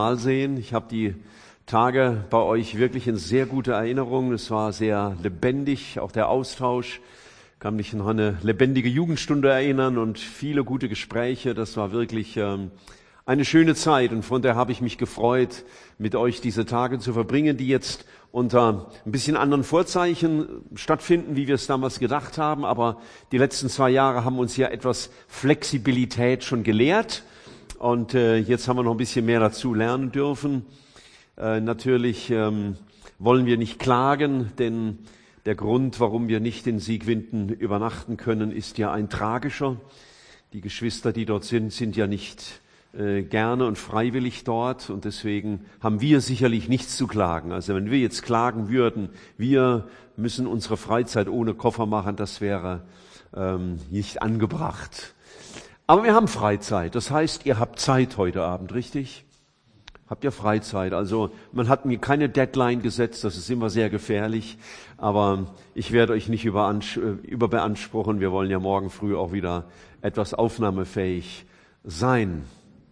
Sehen. Ich habe die Tage bei euch wirklich in sehr gute Erinnerung. Es war sehr lebendig, auch der Austausch. Ich kann mich noch an eine lebendige Jugendstunde erinnern und viele gute Gespräche. Das war wirklich eine schöne Zeit und von der habe ich mich gefreut, mit euch diese Tage zu verbringen, die jetzt unter ein bisschen anderen Vorzeichen stattfinden, wie wir es damals gedacht haben. Aber die letzten 2 Jahre haben uns ja etwas Flexibilität schon gelehrt. Und jetzt haben wir noch ein bisschen mehr dazu lernen dürfen. Natürlich wollen wir nicht klagen, denn der Grund, warum wir nicht in Siegwinden übernachten können, ist ja ein tragischer. Die Geschwister, die dort sind, sind ja nicht gerne und freiwillig dort. Und deswegen haben wir sicherlich nichts zu klagen. Also wenn wir jetzt klagen würden, wir müssen unsere Freizeit ohne Koffer machen, das wäre nicht angebracht. Aber wir haben Freizeit. Das heißt, ihr habt Zeit heute Abend, richtig? Habt ihr Freizeit? Also man hat mir keine Deadline gesetzt, das ist immer sehr gefährlich. Aber ich werde euch nicht überbeanspruchen. Wir wollen ja morgen früh auch wieder etwas aufnahmefähig sein.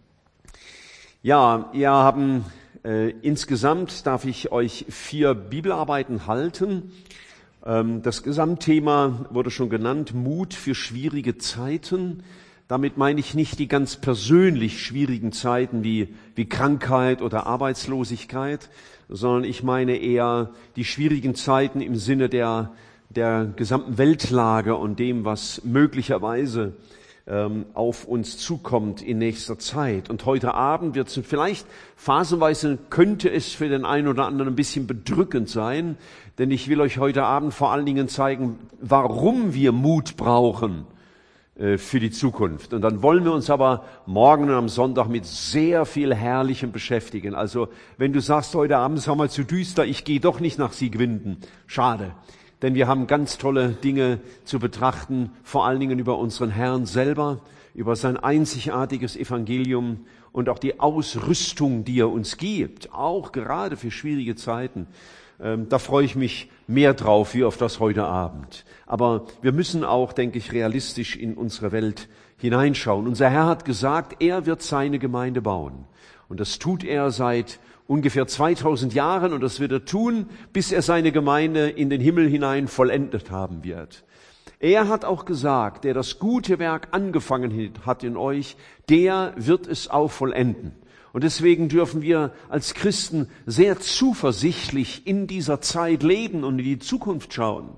Ja, wir haben insgesamt, darf ich euch 4 Bibelarbeiten halten. Das Gesamtthema wurde schon genannt, Mut für schwierige Zeiten. Damit meine ich nicht die ganz persönlich schwierigen Zeiten wie Krankheit oder Arbeitslosigkeit, sondern ich meine eher die schwierigen Zeiten im Sinne der gesamten Weltlage und dem, was möglicherweise auf uns zukommt in nächster Zeit. Und heute Abend wird es vielleicht phasenweise, könnte es für den einen oder anderen ein bisschen bedrückend sein, denn ich will euch heute Abend vor allen Dingen zeigen, warum wir Mut brauchen für die Zukunft. Und dann wollen wir uns aber morgen und am Sonntag mit sehr viel Herrlichem beschäftigen. Also wenn du sagst, heute Abend ist mal zu düster, ich gehe doch nicht nach Siegwinden. Schade, denn wir haben ganz tolle Dinge zu betrachten, vor allen Dingen über unseren Herrn selber, über sein einzigartiges Evangelium und auch die Ausrüstung, die er uns gibt, auch gerade für schwierige Zeiten. Da freue ich mich mehr drauf, wie auf das heute Abend. Aber wir müssen auch, denke ich, realistisch in unsere Welt hineinschauen. Unser Herr hat gesagt, er wird seine Gemeinde bauen. Und das tut er seit ungefähr 2000 Jahren und das wird er tun, bis er seine Gemeinde in den Himmel hinein vollendet haben wird. Er hat auch gesagt, der das gute Werk angefangen hat in euch, der wird es auch vollenden. Und deswegen dürfen wir als Christen sehr zuversichtlich in dieser Zeit leben und in die Zukunft schauen.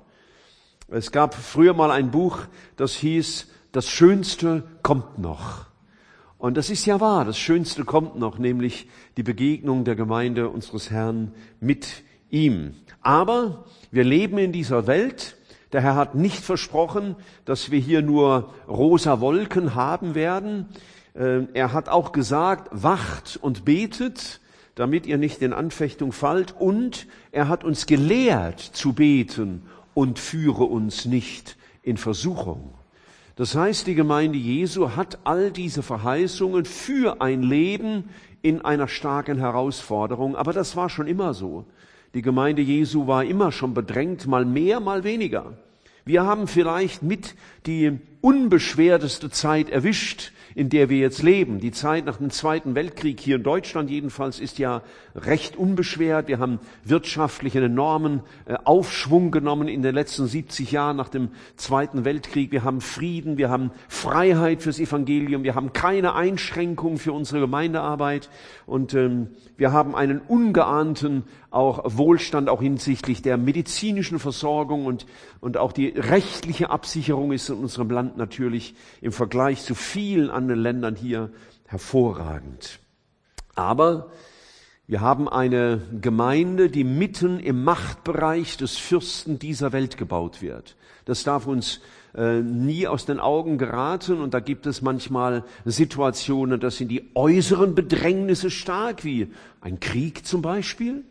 Es gab früher mal ein Buch, das hieß, das Schönste kommt noch. Und das ist ja wahr, das Schönste kommt noch, nämlich die Begegnung der Gemeinde unseres Herrn mit ihm. Aber wir leben in dieser Welt. Der Herr hat nicht versprochen, dass wir hier nur rosa Wolken haben werden. Er hat auch gesagt, wacht und betet, damit ihr nicht in Anfechtung fallt. Und er hat uns gelehrt zu beten und führe uns nicht in Versuchung. Das heißt, die Gemeinde Jesu hat all diese Verheißungen für ein Leben in einer starken Herausforderung. Aber das war schon immer so. Die Gemeinde Jesu war immer schon bedrängt, mal mehr, mal weniger. Wir haben vielleicht mit die unbeschwerteste Zeit erwischt, in der wir jetzt leben. Die Zeit nach dem Zweiten Weltkrieg hier in Deutschland jedenfalls ist ja recht unbeschwert. Wir haben wirtschaftlich einen enormen Aufschwung genommen in den letzten 70 Jahren nach dem Zweiten Weltkrieg. Wir haben Frieden, wir haben Freiheit fürs Evangelium, wir haben keine Einschränkungen für unsere Gemeindearbeit und wir haben einen ungeahnten auch Wohlstand, auch hinsichtlich der medizinischen Versorgung und auch die rechtliche Absicherung ist in unserem Land natürlich im Vergleich zu vielen anderen Ländern hier hervorragend. Aber wir haben eine Gemeinde, die mitten im Machtbereich des Fürsten dieser Welt gebaut wird. Das darf uns nie aus den Augen geraten und da gibt es manchmal Situationen, das sind die äußeren Bedrängnisse stark, wie ein Krieg zum Beispiel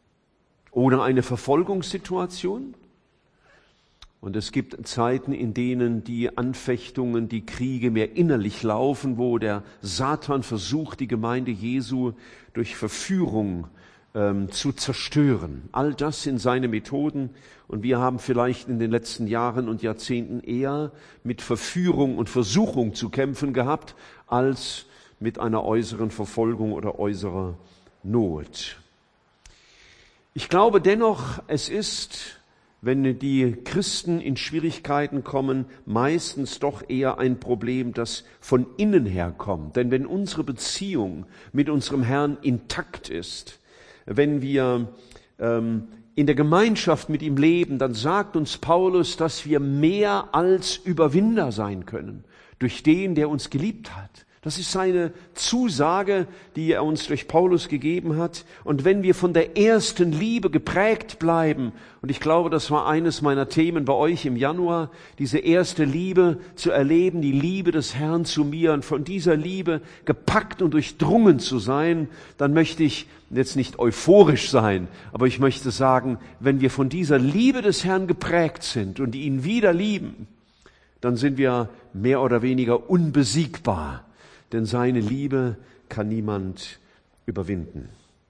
oder eine Verfolgungssituation. Und es gibt Zeiten, in denen die Anfechtungen, die Kriege mehr innerlich laufen, wo der Satan versucht, die Gemeinde Jesu durch Verführung zu zerstören. All das sind seine Methoden und wir haben vielleicht in den letzten Jahren und Jahrzehnten eher mit Verführung und Versuchung zu kämpfen gehabt, als mit einer äußeren Verfolgung oder äußerer Not. Ich glaube dennoch, es ist, wenn die Christen in Schwierigkeiten kommen, meistens doch eher ein Problem, das von innen her kommt. Denn wenn unsere Beziehung mit unserem Herrn intakt ist, wenn wir in der Gemeinschaft mit ihm leben, dann sagt uns Paulus, dass wir mehr als Überwinder sein können durch den, der uns geliebt hat. Das ist seine Zusage, die er uns durch Paulus gegeben hat. Und wenn wir von der ersten Liebe geprägt bleiben, und ich glaube, das war eines meiner Themen bei euch im Januar, diese erste Liebe zu erleben, die Liebe des Herrn zu mir und von dieser Liebe gepackt und durchdrungen zu sein, dann möchte ich jetzt nicht euphorisch sein, aber ich möchte sagen, wenn wir von dieser Liebe des Herrn geprägt sind und ihn wieder lieben, dann sind wir mehr oder weniger unbesiegbar. Denn seine Liebe kann niemand überwinden.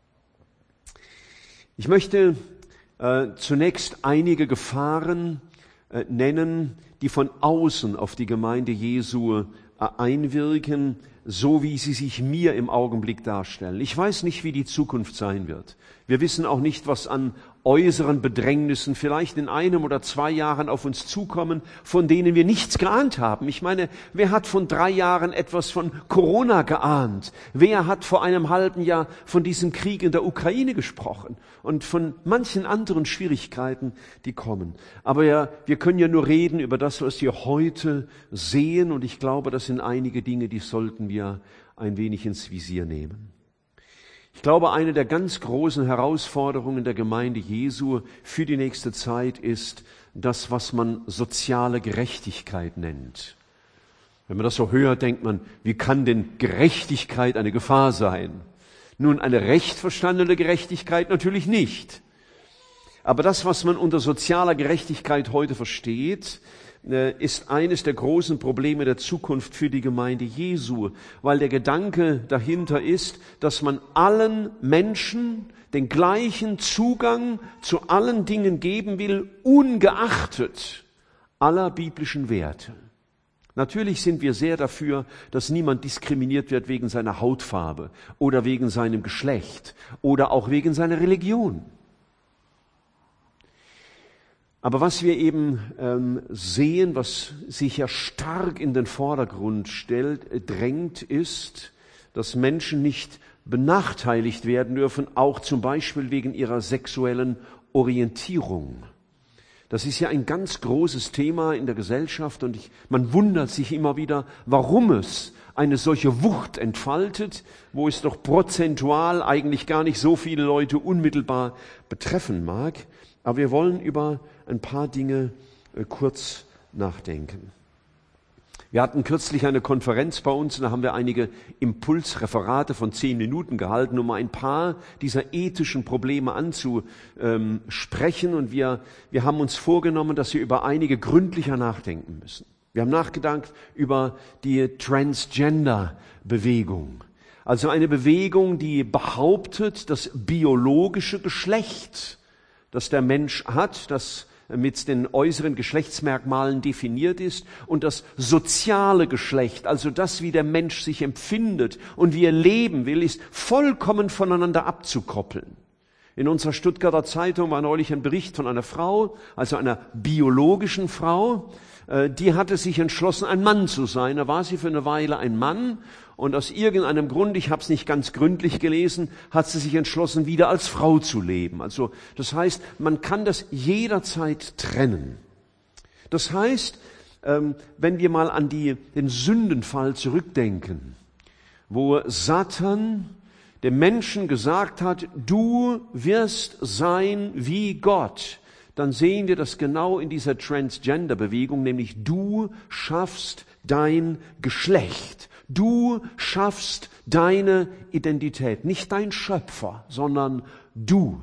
Ich möchte zunächst einige Gefahren nennen, die von außen auf die Gemeinde Jesu einwirken, so wie sie sich mir im Augenblick darstellen. Ich weiß nicht, wie die Zukunft sein wird. Wir wissen auch nicht, was an äußeren Bedrängnissen vielleicht in 1 oder 2 Jahren auf uns zukommen, von denen wir nichts geahnt haben. Ich meine, wer hat von 3 Jahren etwas von Corona geahnt? Wer hat vor einem halben Jahr von diesem Krieg in der Ukraine gesprochen? Und von manchen anderen Schwierigkeiten, die kommen. Aber ja, wir können ja nur reden über das, was wir heute sehen. Und ich glaube, das sind einige Dinge, die sollten wir ein wenig ins Visier nehmen. Ich glaube, eine der ganz großen Herausforderungen der Gemeinde Jesu für die nächste Zeit ist das, was man soziale Gerechtigkeit nennt. Wenn man das so hört, denkt man, wie kann denn Gerechtigkeit eine Gefahr sein? Nun, eine recht verstandene Gerechtigkeit natürlich nicht. Aber das, was man unter sozialer Gerechtigkeit heute versteht, ist eines der großen Probleme der Zukunft für die Gemeinde Jesu, weil der Gedanke dahinter ist, dass man allen Menschen den gleichen Zugang zu allen Dingen geben will, ungeachtet aller biblischen Werte. Natürlich sind wir sehr dafür, dass niemand diskriminiert wird wegen seiner Hautfarbe oder wegen seinem Geschlecht oder auch wegen seiner Religion. Aber was wir eben sehen, was sich ja stark in den Vordergrund drängt, ist, dass Menschen nicht benachteiligt werden dürfen, auch zum Beispiel wegen ihrer sexuellen Orientierung. Das ist ja ein ganz großes Thema in der Gesellschaft und man wundert sich immer wieder, warum es eine solche Wucht entfaltet, wo es doch prozentual eigentlich gar nicht so viele Leute unmittelbar betreffen mag. Aber wir wollen über ein paar Dinge kurz nachdenken. Wir hatten kürzlich eine Konferenz bei uns, und da haben wir einige Impulsreferate von 10 Minuten gehalten, um ein paar dieser ethischen Probleme anzusprechen. Und wir haben uns vorgenommen, dass wir über einige gründlicher nachdenken müssen. Wir haben nachgedacht über die Transgender-Bewegung. Also eine Bewegung, die behauptet, das biologische Geschlecht, das der Mensch hat, das mit den äußeren Geschlechtsmerkmalen definiert ist, und das soziale Geschlecht, also das, wie der Mensch sich empfindet und wie er leben will, ist vollkommen voneinander abzukoppeln. In unserer Stuttgarter Zeitung war neulich ein Bericht von einer Frau, also einer biologischen Frau, die hatte sich entschlossen, ein Mann zu sein. Da war sie für eine Weile ein Mann und aus irgendeinem Grund, ich habe es nicht ganz gründlich gelesen, hat sie sich entschlossen, wieder als Frau zu leben. Also das heißt, man kann das jederzeit trennen. Das heißt, wenn wir mal an den Sündenfall zurückdenken, wo Satan dem Menschen gesagt hat, du wirst sein wie Gott, dann sehen wir das genau in dieser Transgender-Bewegung, nämlich du schaffst dein Geschlecht. Du schaffst deine Identität. Nicht dein Schöpfer, sondern du.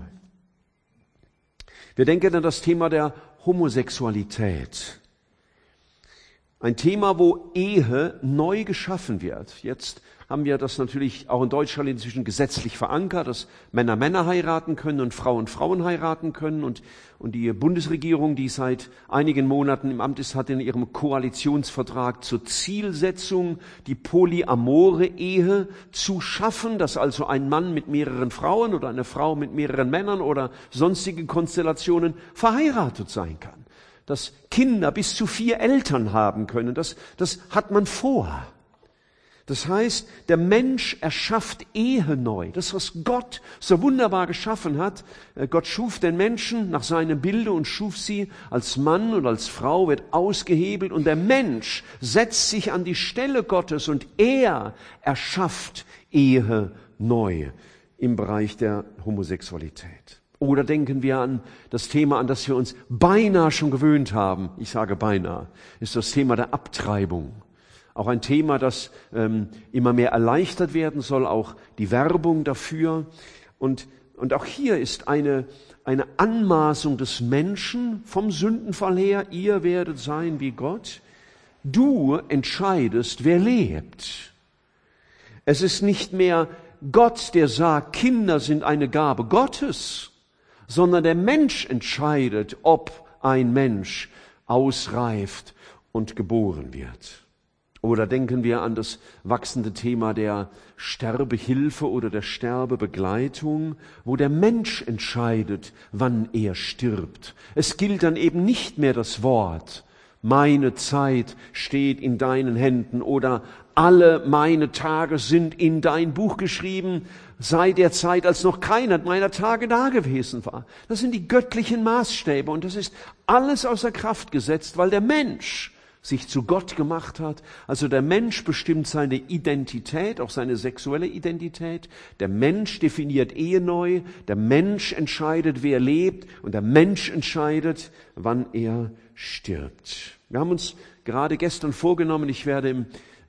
Wir denken an das Thema der Homosexualität. Ein Thema, wo Ehe neu geschaffen wird. Jetzt haben wir das natürlich auch in Deutschland inzwischen gesetzlich verankert, dass Männer Männer heiraten können und Frauen Frauen heiraten können. Und die Bundesregierung, die seit einigen Monaten im Amt ist, hat in ihrem Koalitionsvertrag zur Zielsetzung, die polyamore Ehe zu schaffen, dass also ein Mann mit mehreren Frauen oder eine Frau mit mehreren Männern oder sonstige Konstellationen verheiratet sein kann. Dass Kinder bis zu 4 Eltern haben können, das hat man vor. Das heißt, der Mensch erschafft Ehe neu. Das, was Gott so wunderbar geschaffen hat. Gott schuf den Menschen nach seinem Bilde und schuf sie als Mann und als Frau, wird ausgehebelt. Und der Mensch setzt sich an die Stelle Gottes und er erschafft Ehe neu im Bereich der Homosexualität. Oder denken wir an das Thema, an das wir uns beinahe schon gewöhnt haben. Ich sage beinahe, ist das Thema der Abtreibung. Auch ein Thema, das immer mehr erleichtert werden soll, auch die Werbung dafür. Und auch hier ist eine Anmaßung des Menschen vom Sündenfall her, ihr werdet sein wie Gott. Du entscheidest, wer lebt. Es ist nicht mehr Gott, der sagt, Kinder sind eine Gabe Gottes, sondern der Mensch entscheidet, ob ein Mensch ausreift und geboren wird. Oder denken wir an das wachsende Thema der Sterbehilfe oder der Sterbebegleitung, wo der Mensch entscheidet, wann er stirbt. Es gilt dann eben nicht mehr das Wort, meine Zeit steht in deinen Händen oder alle meine Tage sind in dein Buch geschrieben, seit der Zeit, als noch keiner meiner Tage da gewesen war. Das sind die göttlichen Maßstäbe und das ist alles außer Kraft gesetzt, weil der Mensch sich zu Gott gemacht hat. Also der Mensch bestimmt seine Identität, auch seine sexuelle Identität. Der Mensch definiert Ehe neu. Der Mensch entscheidet, wer lebt. Und der Mensch entscheidet, wann er stirbt. Wir haben uns gerade gestern vorgenommen, ich werde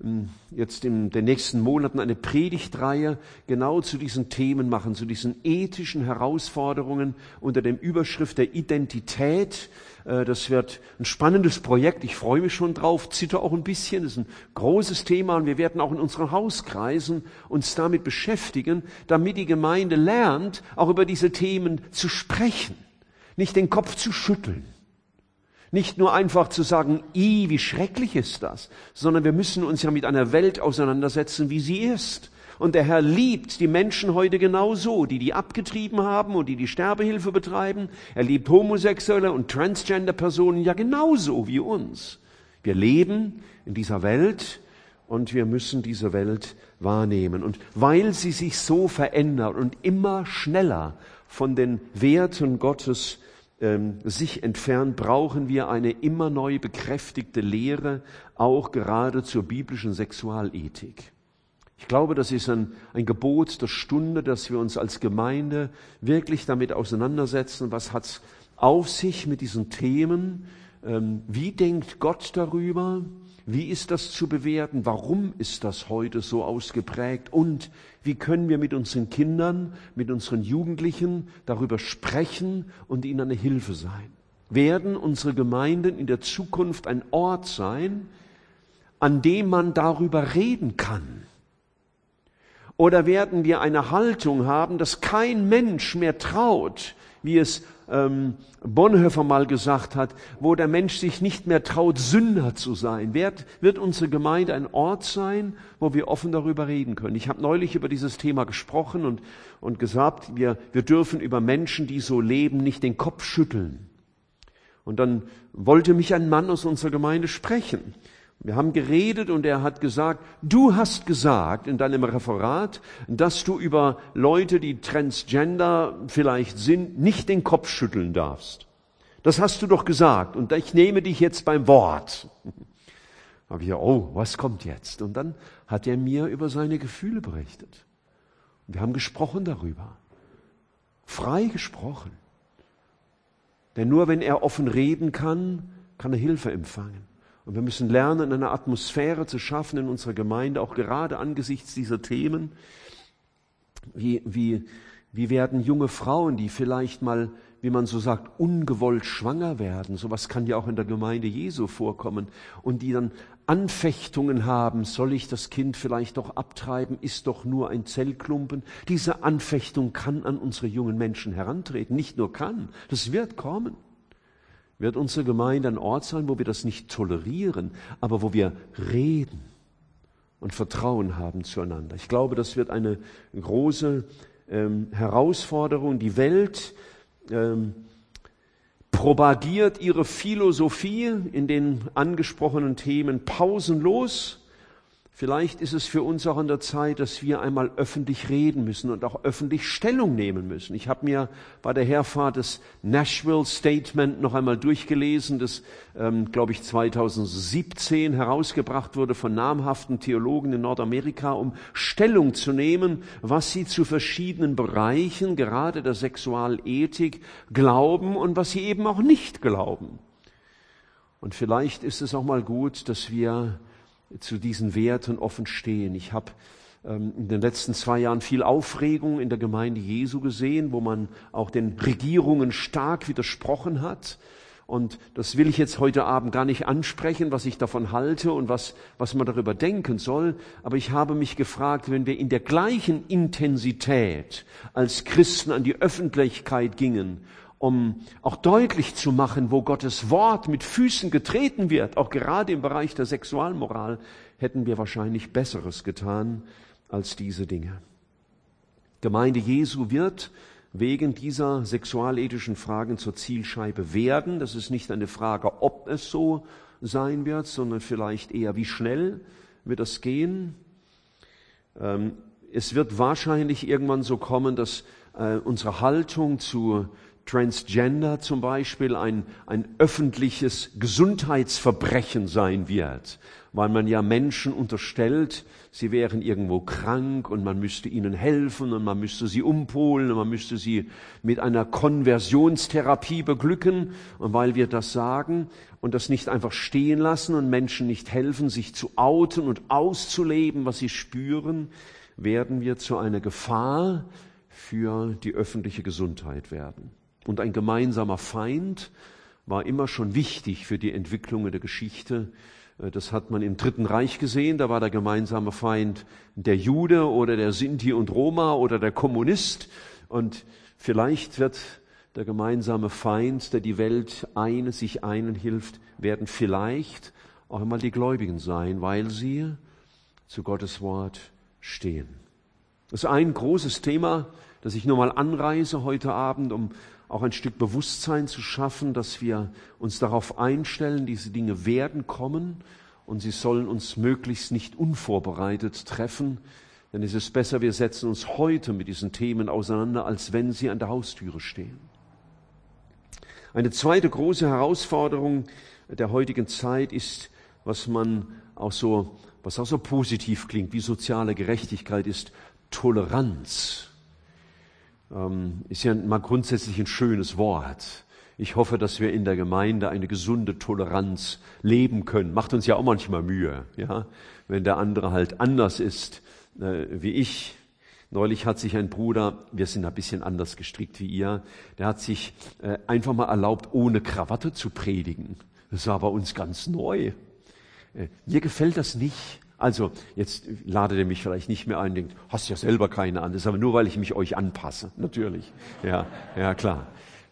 jetzt in den nächsten Monaten eine Predigtreihe genau zu diesen Themen machen, zu diesen ethischen Herausforderungen unter dem Überschrift der Identität. Das wird ein spannendes Projekt, ich freue mich schon drauf, zitter auch ein bisschen, das ist ein großes Thema und wir werden auch in unseren Hauskreisen uns damit beschäftigen, damit die Gemeinde lernt, auch über diese Themen zu sprechen, nicht den Kopf zu schütteln. Nicht nur einfach zu sagen, wie schrecklich ist das, sondern wir müssen uns ja mit einer Welt auseinandersetzen, wie sie ist. Und der Herr liebt die Menschen heute genauso, die abgetrieben haben und die Sterbehilfe betreiben. Er liebt Homosexuelle und Transgender-Personen ja genauso wie uns. Wir leben in dieser Welt und wir müssen diese Welt wahrnehmen. Und weil sie sich so verändert und immer schneller von den Werten Gottes sich entfernt, brauchen wir eine immer neu bekräftigte Lehre, auch gerade zur biblischen Sexualethik. Ich glaube, das ist ein Gebot der Stunde, dass wir uns als Gemeinde wirklich damit auseinandersetzen, was hat's auf sich mit diesen Themen, wie denkt Gott darüber, wie ist das zu bewerten, warum ist das heute so ausgeprägt und wie können wir mit unseren Kindern, mit unseren Jugendlichen darüber sprechen und ihnen eine Hilfe sein. Werden unsere Gemeinden in der Zukunft ein Ort sein, an dem man darüber reden kann? Oder werden wir eine Haltung haben, dass kein Mensch mehr traut, wie es Bonhoeffer mal gesagt hat, wo der Mensch sich nicht mehr traut, Sünder zu sein? Wird unsere Gemeinde ein Ort sein, wo wir offen darüber reden können? Ich habe neulich über dieses Thema gesprochen und gesagt, wir dürfen über Menschen, die so leben, nicht den Kopf schütteln. Und dann wollte mich ein Mann aus unserer Gemeinde sprechen. Wir haben geredet und er hat gesagt, du hast gesagt in deinem Referat, dass du über Leute, die Transgender vielleicht sind, nicht den Kopf schütteln darfst. Das hast du doch gesagt und ich nehme dich jetzt beim Wort. Da habe ich gesagt, oh, was kommt jetzt? Und dann hat er mir über seine Gefühle berichtet. Und wir haben gesprochen darüber. Frei gesprochen. Denn nur wenn er offen reden kann, kann er Hilfe empfangen. Und wir müssen lernen, eine Atmosphäre zu schaffen in unserer Gemeinde, auch gerade angesichts dieser Themen. Wie werden junge Frauen, die vielleicht mal wie man so sagt, ungewollt schwanger werden. Sowas kann ja auch in der Gemeinde Jesu vorkommen. Und die dann Anfechtungen haben, soll ich das Kind vielleicht doch abtreiben, ist doch nur ein Zellklumpen. Diese Anfechtung kann an unsere jungen Menschen herantreten. Nicht nur kann, das wird kommen. Wird unsere Gemeinde ein Ort sein, wo wir das nicht tolerieren, aber wo wir reden und Vertrauen haben zueinander. Ich glaube, das wird eine große Herausforderung. Die Welt propagiert ihre Philosophie in den angesprochenen Themen pausenlos. Vielleicht ist es für uns auch an der Zeit, dass wir einmal öffentlich reden müssen und auch öffentlich Stellung nehmen müssen. Ich habe mir bei der Herfahrt das Nashville Statement noch einmal durchgelesen, das, glaube ich, 2017 herausgebracht wurde von namhaften Theologen in Nordamerika, um Stellung zu nehmen, was sie zu verschiedenen Bereichen, gerade der Sexualethik, glauben und was sie eben auch nicht glauben. Und vielleicht ist es auch mal gut, dass wir zu diesen Werten offen stehen. Ich habe in den letzten 2 Jahren viel Aufregung in der Gemeinde Jesu gesehen, wo man auch den Regierungen stark widersprochen hat. Und das will ich jetzt heute Abend gar nicht ansprechen, was ich davon halte und was man darüber denken soll. Aber ich habe mich gefragt, wenn wir in der gleichen Intensität als Christen an die Öffentlichkeit gingen, um auch deutlich zu machen, wo Gottes Wort mit Füßen getreten wird, auch gerade im Bereich der Sexualmoral, hätten wir wahrscheinlich Besseres getan als diese Dinge. Gemeinde Jesu wird wegen dieser sexualethischen Fragen zur Zielscheibe werden. Das ist nicht eine Frage, ob es so sein wird, sondern vielleicht eher, wie schnell wird das gehen. Es wird wahrscheinlich irgendwann so kommen, dass unsere Haltung zu Transgender zum Beispiel ein öffentliches Gesundheitsverbrechen sein wird, weil man ja Menschen unterstellt, sie wären irgendwo krank und man müsste ihnen helfen und man müsste sie umpolen und man müsste sie mit einer Konversionstherapie beglücken. Und weil wir das sagen und das nicht einfach stehen lassen und Menschen nicht helfen, sich zu outen und auszuleben, was sie spüren, werden wir zu einer Gefahr für die öffentliche Gesundheit werden. Und ein gemeinsamer Feind war immer schon wichtig für die Entwicklung der Geschichte. Das hat man im Dritten Reich gesehen. Da war der gemeinsame Feind der Jude oder der Sinti und Roma oder der Kommunist. Und vielleicht wird der gemeinsame Feind, der die Welt sich einen hilft, werden vielleicht auch einmal die Gläubigen sein, weil sie zu Gottes Wort stehen. Das ist ein großes Thema, das ich nur mal anreiße heute Abend, um auch ein Stück Bewusstsein zu schaffen, dass wir uns darauf einstellen, diese Dinge werden kommen und sie sollen uns möglichst nicht unvorbereitet treffen, denn es ist besser, wir setzen uns heute mit diesen Themen auseinander, als wenn sie an der Haustüre stehen. Eine zweite große Herausforderung der heutigen Zeit ist, was auch so positiv klingt, wie soziale Gerechtigkeit ist, Toleranz. Ist ja mal grundsätzlich ein schönes Wort. Ich hoffe, dass wir in der Gemeinde eine gesunde Toleranz leben können. Macht uns ja auch manchmal Mühe, ja, wenn der andere halt anders ist wie ich. Neulich hat sich ein Bruder, wir sind ein bisschen anders gestrickt wie ihr, der hat sich einfach mal erlaubt, ohne Krawatte zu predigen. Das war bei uns ganz neu. Mir gefällt das nicht. Also, jetzt ladet ihr mich vielleicht nicht mehr ein und denkt, hast ja selber keine an. Das ist aber nur, weil ich mich euch anpasse. Natürlich. Ja, klar.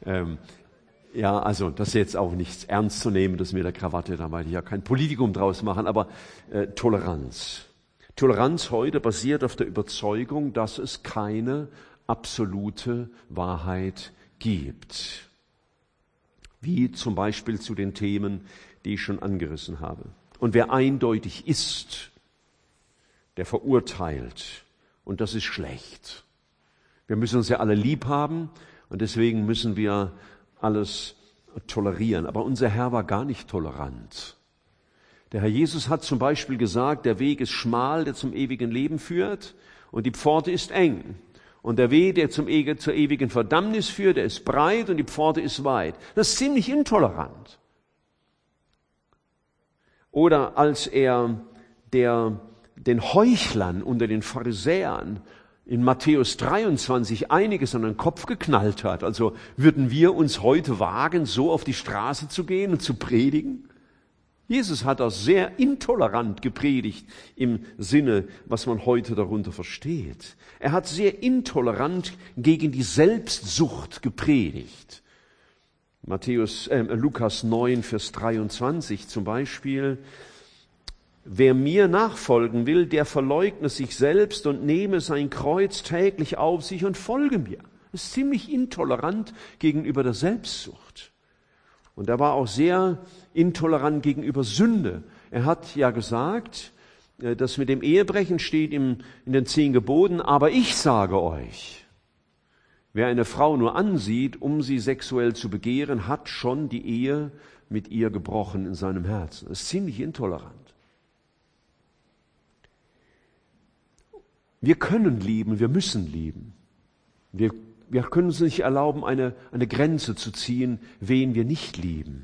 Also, das ist jetzt auch nichts ernst zu nehmen, das mit der Krawatte, da wollte ich ja kein Politikum draus machen, aber Toleranz. Toleranz heute basiert auf der Überzeugung, dass es keine absolute Wahrheit gibt. Wie zum Beispiel zu den Themen, die ich schon angerissen habe. Und wer eindeutig ist, der verurteilt. Und das ist schlecht. Wir müssen uns ja alle lieb haben und deswegen müssen wir alles tolerieren. Aber unser Herr war gar nicht tolerant. Der Herr Jesus hat zum Beispiel gesagt, der Weg ist schmal, der zum ewigen Leben führt, und die Pforte ist eng. Und der Weg, der zur ewigen Verdammnis führt, der ist breit und die Pforte ist weit. Das ist ziemlich intolerant. Oder als er den Heuchlern unter den Pharisäern in Matthäus 23 einiges an den Kopf geknallt hat. Also würden wir uns heute wagen, so auf die Straße zu gehen und zu predigen? Jesus hat das sehr intolerant gepredigt im Sinne, was man heute darunter versteht. Er hat sehr intolerant gegen die Selbstsucht gepredigt. Lukas 9, Vers 23 zum Beispiel. Wer mir nachfolgen will, der verleugne sich selbst und nehme sein Kreuz täglich auf sich und folge mir. Das ist ziemlich intolerant gegenüber der Selbstsucht. Und er war auch sehr intolerant gegenüber Sünde. Er hat ja gesagt, das mit dem Ehebrechen steht in den 10 Geboten, aber ich sage euch, wer eine Frau nur ansieht, um sie sexuell zu begehren, hat schon die Ehe mit ihr gebrochen in seinem Herzen. Das ist ziemlich intolerant. Wir können lieben, wir müssen lieben. Wir können uns nicht erlauben, eine Grenze zu ziehen, wen wir nicht lieben.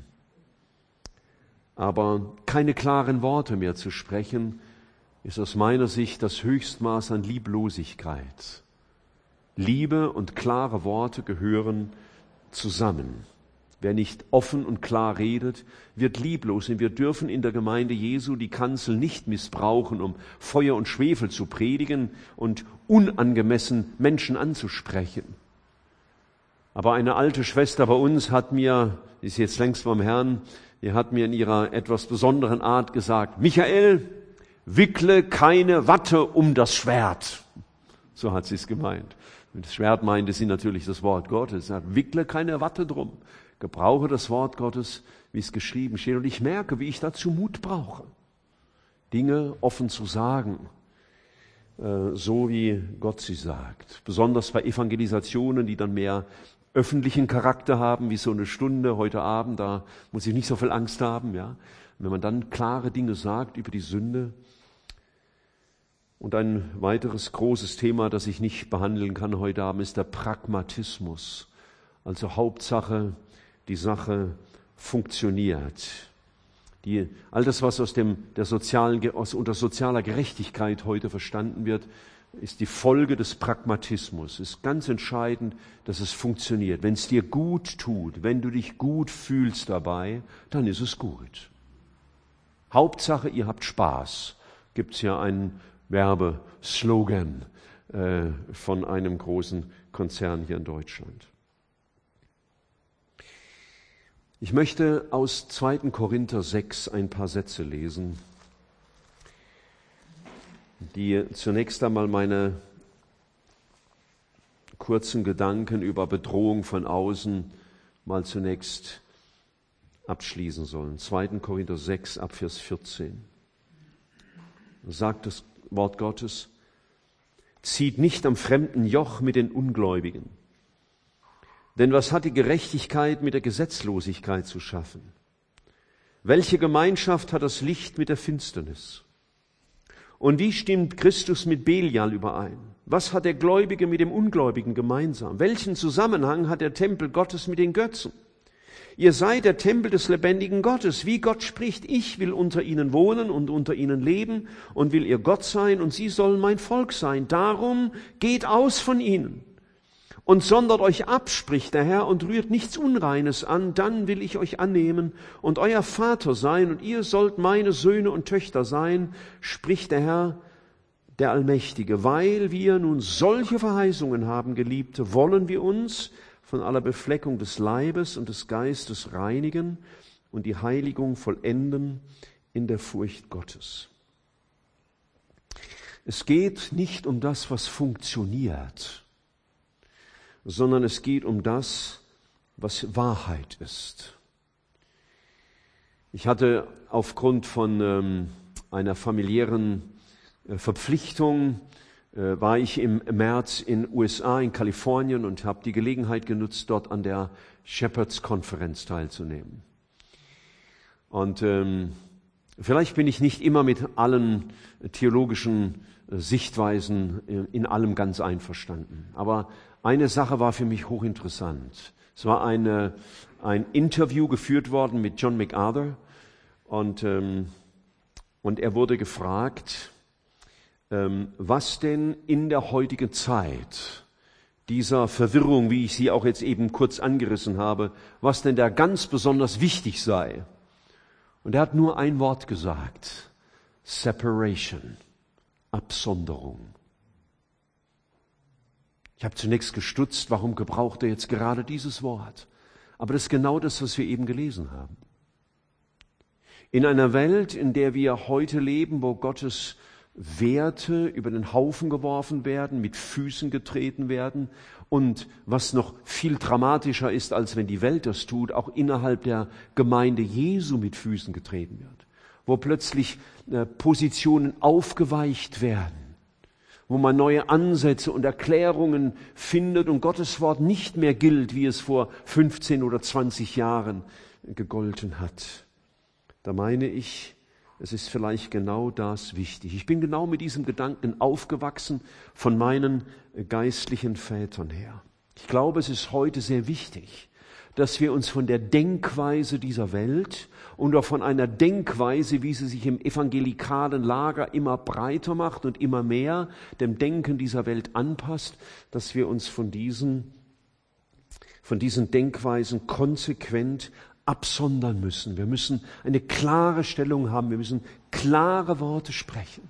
Aber keine klaren Worte mehr zu sprechen, ist aus meiner Sicht das Höchstmaß an Lieblosigkeit. Liebe und klare Worte gehören zusammen. Wer nicht offen und klar redet, wird lieblos. Und wir dürfen in der Gemeinde Jesu die Kanzel nicht missbrauchen, um Feuer und Schwefel zu predigen und unangemessen Menschen anzusprechen. Aber eine alte Schwester bei uns hat mir, die ist jetzt längst beim Herrn, die hat mir in ihrer etwas besonderen Art gesagt, Michael, wickle keine Watte um das Schwert. So hat sie es gemeint. Mit das Schwert meinte sie natürlich das Wort Gottes. Sie sagt, wickle keine Watte drum. Gebrauche das Wort Gottes, wie es geschrieben steht. Und ich merke, wie ich dazu Mut brauche, Dinge offen zu sagen, so wie Gott sie sagt. Besonders bei Evangelisationen, die dann mehr öffentlichen Charakter haben, wie so eine Stunde heute Abend, da muss ich nicht so viel Angst haben. Ja? Wenn man dann klare Dinge sagt über die Sünde. Und ein weiteres großes Thema, das ich nicht behandeln kann heute Abend, ist der Pragmatismus. Also Hauptsache, die Sache funktioniert. All das, was unter sozialer Gerechtigkeit heute verstanden wird, ist die Folge des Pragmatismus. Es ist ganz entscheidend, dass es funktioniert. Wenn es dir gut tut, wenn du dich gut fühlst dabei, dann ist es gut. Hauptsache, ihr habt Spaß. Gibt's ja einen Werbeslogan von einem großen Konzern hier in Deutschland. Ich möchte aus 2. Korinther 6 ein paar Sätze lesen, die zunächst einmal meine kurzen Gedanken über Bedrohung von außen mal zunächst abschließen sollen. 2. Korinther 6 ab Vers 14. Da sagt das Wort Gottes, zieht nicht am fremden Joch mit den Ungläubigen. Denn was hat die Gerechtigkeit mit der Gesetzlosigkeit zu schaffen? Welche Gemeinschaft hat das Licht mit der Finsternis? Und wie stimmt Christus mit Belial überein? Was hat der Gläubige mit dem Ungläubigen gemeinsam? Welchen Zusammenhang hat der Tempel Gottes mit den Götzen? Ihr seid der Tempel des lebendigen Gottes. Wie Gott spricht, ich will unter ihnen wohnen und unter ihnen leben und will ihr Gott sein und sie sollen mein Volk sein. Darum geht aus von ihnen und sondert euch ab, spricht der Herr, und rührt nichts Unreines an, dann will ich euch annehmen und euer Vater sein, und ihr sollt meine Söhne und Töchter sein, spricht der Herr, der Allmächtige. Weil wir nun solche Verheißungen haben, Geliebte, wollen wir uns von aller Befleckung des Leibes und des Geistes reinigen und die Heiligung vollenden in der Furcht Gottes. Es geht nicht um das, was funktioniert, sondern es geht um das, was Wahrheit ist. Ich hatte aufgrund von einer familiären Verpflichtung, war ich im März in USA, in Kalifornien, und habe die Gelegenheit genutzt, dort an der Shepherds-Konferenz teilzunehmen. Und vielleicht bin ich nicht immer mit allen theologischen Sichtweisen in allem ganz einverstanden. Aber eine Sache war für mich hochinteressant. Es war ein Interview geführt worden mit John MacArthur und er wurde gefragt, was denn in der heutigen Zeit dieser Verwirrung, wie ich sie auch jetzt eben kurz angerissen habe, was denn da ganz besonders wichtig sei. Und er hat nur ein Wort gesagt: Separation, Absonderung. Ich habe zunächst gestutzt, warum gebraucht er jetzt gerade dieses Wort? Aber das ist genau das, was wir eben gelesen haben. In einer Welt, in der wir heute leben, wo Gottes Werte über den Haufen geworfen werden, mit Füßen getreten werden und was noch viel dramatischer ist, als wenn die Welt das tut, auch innerhalb der Gemeinde Jesu mit Füßen getreten wird, wo plötzlich Positionen aufgeweicht werden, wo man neue Ansätze und Erklärungen findet und Gottes Wort nicht mehr gilt, wie es vor 15 oder 20 Jahren gegolten hat. Da meine ich, es ist vielleicht genau das wichtig. Ich bin genau mit diesem Gedanken aufgewachsen von meinen geistlichen Vätern her. Ich glaube, es ist heute sehr wichtig, dass wir uns von der Denkweise dieser Welt und auch von einer Denkweise, wie sie sich im evangelikalen Lager immer breiter macht und immer mehr dem Denken dieser Welt anpasst, dass wir uns von diesen Denkweisen konsequent absondern müssen. Wir müssen eine klare Stellung haben. Wir müssen klare Worte sprechen.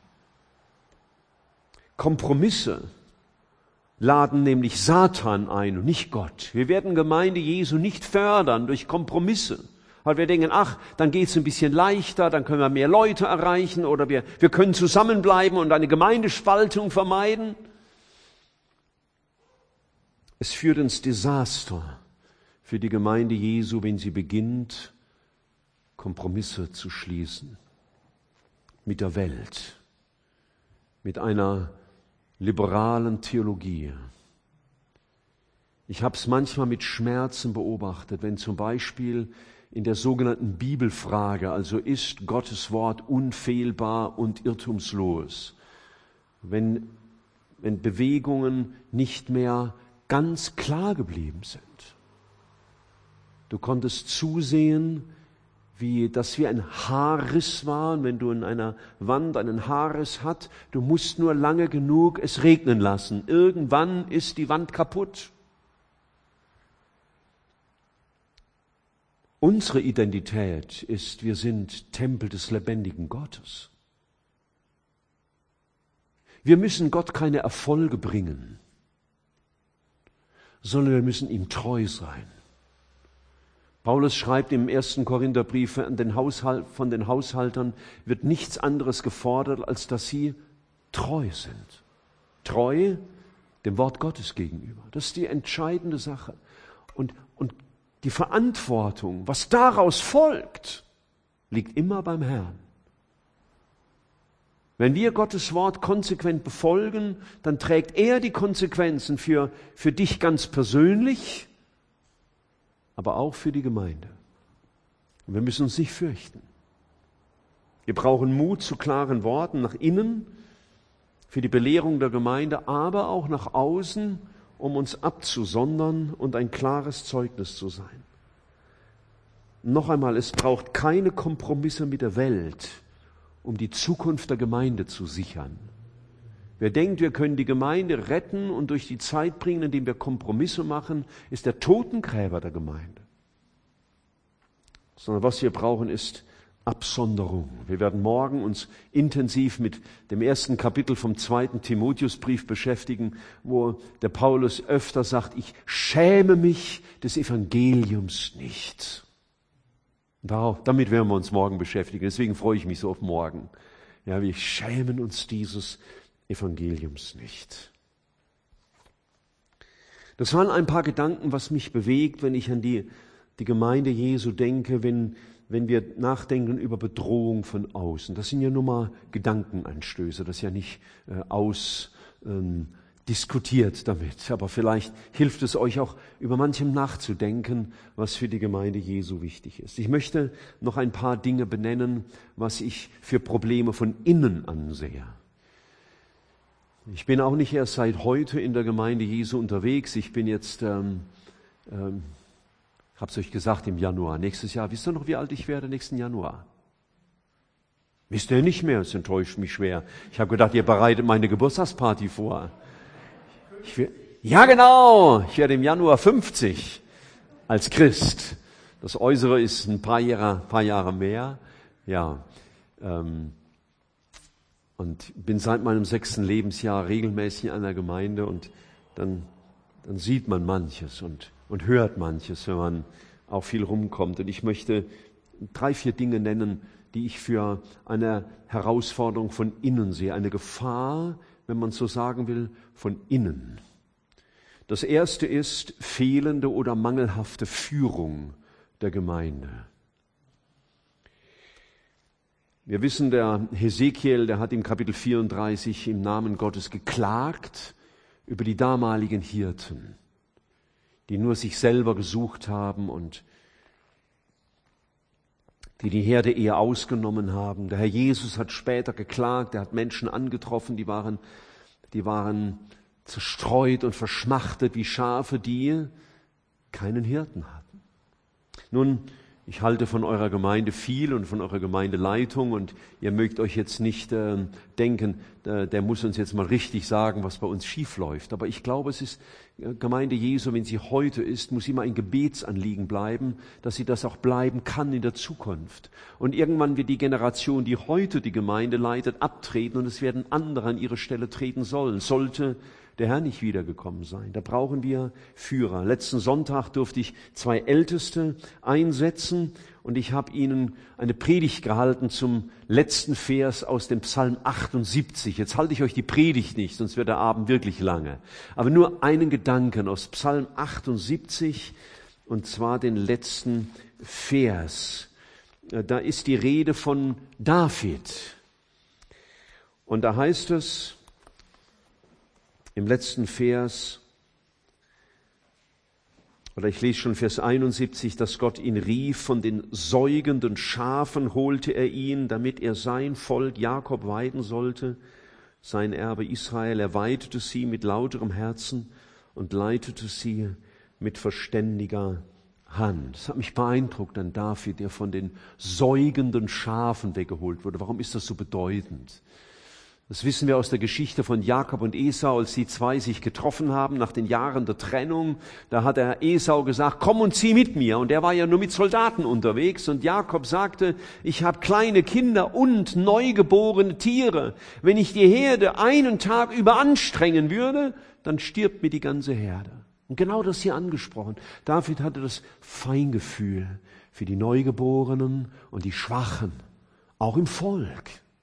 Kompromisse laden nämlich Satan ein und nicht Gott. Wir werden Gemeinde Jesu nicht fördern durch Kompromisse. Weil wir denken, dann geht es ein bisschen leichter, dann können wir mehr Leute erreichen oder wir können zusammenbleiben und eine Gemeindespaltung vermeiden. Es führt ins Desaster für die Gemeinde Jesu, wenn sie beginnt, Kompromisse zu schließen mit der Welt, mit einer liberalen Theologie. Ich habe es manchmal mit Schmerzen beobachtet, wenn zum Beispiel in der sogenannten Bibelfrage, also ist Gottes Wort unfehlbar und irrtumslos, wenn Bewegungen nicht mehr ganz klar geblieben sind. Du konntest zusehen, wie das wie ein Haarriss war. Und wenn du in einer Wand einen Haarriss hast, du musst nur lange genug es regnen lassen. Irgendwann ist die Wand kaputt. Unsere Identität ist, wir sind Tempel des lebendigen Gottes. Wir müssen Gott keine Erfolge bringen, sondern wir müssen ihm treu sein. Paulus schreibt im 1. Korintherbrief, von den Haushaltern wird nichts anderes gefordert, als dass sie treu sind. Treu dem Wort Gottes gegenüber. Das ist die entscheidende Sache. Und die Verantwortung, was daraus folgt, liegt immer beim Herrn. Wenn wir Gottes Wort konsequent befolgen, dann trägt er die Konsequenzen für dich ganz persönlich, aber auch für die Gemeinde. Und wir müssen uns nicht fürchten. Wir brauchen Mut zu klaren Worten nach innen, für die Belehrung der Gemeinde, aber auch nach außen, um uns abzusondern und ein klares Zeugnis zu sein. Noch einmal, es braucht keine Kompromisse mit der Welt, um die Zukunft der Gemeinde zu sichern. Wer denkt, wir können die Gemeinde retten und durch die Zeit bringen, indem wir Kompromisse machen, ist der Totengräber der Gemeinde. Sondern was wir brauchen, ist Absonderung. Wir werden morgen uns intensiv mit dem 1. Kapitel vom 2. Timotheusbrief beschäftigen, wo der Paulus öfter sagt, ich schäme mich des Evangeliums nicht. Damit werden wir uns morgen beschäftigen. Deswegen freue ich mich so auf morgen. Ja, wir schämen uns dieses Evangeliums nicht. Das waren ein paar Gedanken, was mich bewegt, wenn ich an die Gemeinde Jesu denke, wenn wir nachdenken über Bedrohung von außen. Das sind ja nur mal Gedankenanstöße, das ist ja nicht diskutiert damit. Aber vielleicht hilft es euch auch, über manchem nachzudenken, was für die Gemeinde Jesu wichtig ist. Ich möchte noch ein paar Dinge benennen, was ich für Probleme von innen ansehe. Ich bin auch nicht erst seit heute in der Gemeinde Jesu unterwegs. Ich bin jetzt, ich habe es euch gesagt, im Januar. Nächstes Jahr, wisst ihr noch, wie alt ich werde nächsten Januar? Wisst ihr nicht mehr? Es enttäuscht mich schwer. Ich habe gedacht, ihr bereitet meine Geburtstagsparty vor. Ja, genau. Ich werde im Januar 50 als Christ. Das Äußere ist ein paar Jahre mehr. Ja. Und bin seit meinem 6. Lebensjahr regelmäßig in einer Gemeinde und dann sieht man manches und hört manches, wenn man auch viel rumkommt. Und ich möchte 3, 4 Dinge nennen, die ich für eine Herausforderung von innen sehe, eine Gefahr, wenn man so sagen will, von innen. Das erste ist fehlende oder mangelhafte Führung der Gemeinde. Wir wissen, der Hesekiel, der hat im Kapitel 34 im Namen Gottes geklagt über die damaligen Hirten, die nur sich selber gesucht haben und die Herde eher ausgenommen haben. Der Herr Jesus hat später geklagt, er hat Menschen angetroffen, die waren zerstreut und verschmachtet wie Schafe, die keinen Hirten hatten. Nun, ich halte von eurer Gemeinde viel und von eurer Gemeindeleitung und ihr mögt euch jetzt nicht denken, der muss uns jetzt mal richtig sagen, was bei uns schief läuft. Aber ich glaube, es ist Gemeinde Jesu, wenn sie heute ist, muss immer ein Gebetsanliegen bleiben, dass sie das auch bleiben kann in der Zukunft. Und irgendwann wird die Generation, die heute die Gemeinde leitet, abtreten und es werden andere an ihre Stelle treten sollen. Sollte der Herr nicht wiedergekommen sein. Da brauchen wir Führer. Letzten Sonntag durfte ich 2 Älteste einsetzen und ich habe ihnen eine Predigt gehalten zum letzten Vers aus dem Psalm 78. Jetzt halte ich euch die Predigt nicht, sonst wird der Abend wirklich lange. Aber nur einen Gedanken aus Psalm 78 und zwar den letzten Vers. Da ist die Rede von David. Und da heißt es, im letzten Vers, oder ich lese schon Vers 71, dass Gott ihn rief, von den säugenden Schafen holte er ihn, damit er sein Volk Jakob weiden sollte, sein Erbe Israel. Er weidete sie mit lauterem Herzen und leitete sie mit verständiger Hand. Das hat mich beeindruckt an David, der von den säugenden Schafen weggeholt wurde. Warum ist das so bedeutend? Das wissen wir aus der Geschichte von Jakob und Esau, als die 2 sich getroffen haben nach den Jahren der Trennung. Da hat der Esau gesagt, komm und zieh mit mir. Und er war ja nur mit Soldaten unterwegs. Und Jakob sagte, ich habe kleine Kinder und neugeborene Tiere. Wenn ich die Herde einen Tag überanstrengen würde, dann stirbt mir die ganze Herde. Und genau das hier angesprochen. David hatte das Feingefühl für die Neugeborenen und die Schwachen, auch im Volk.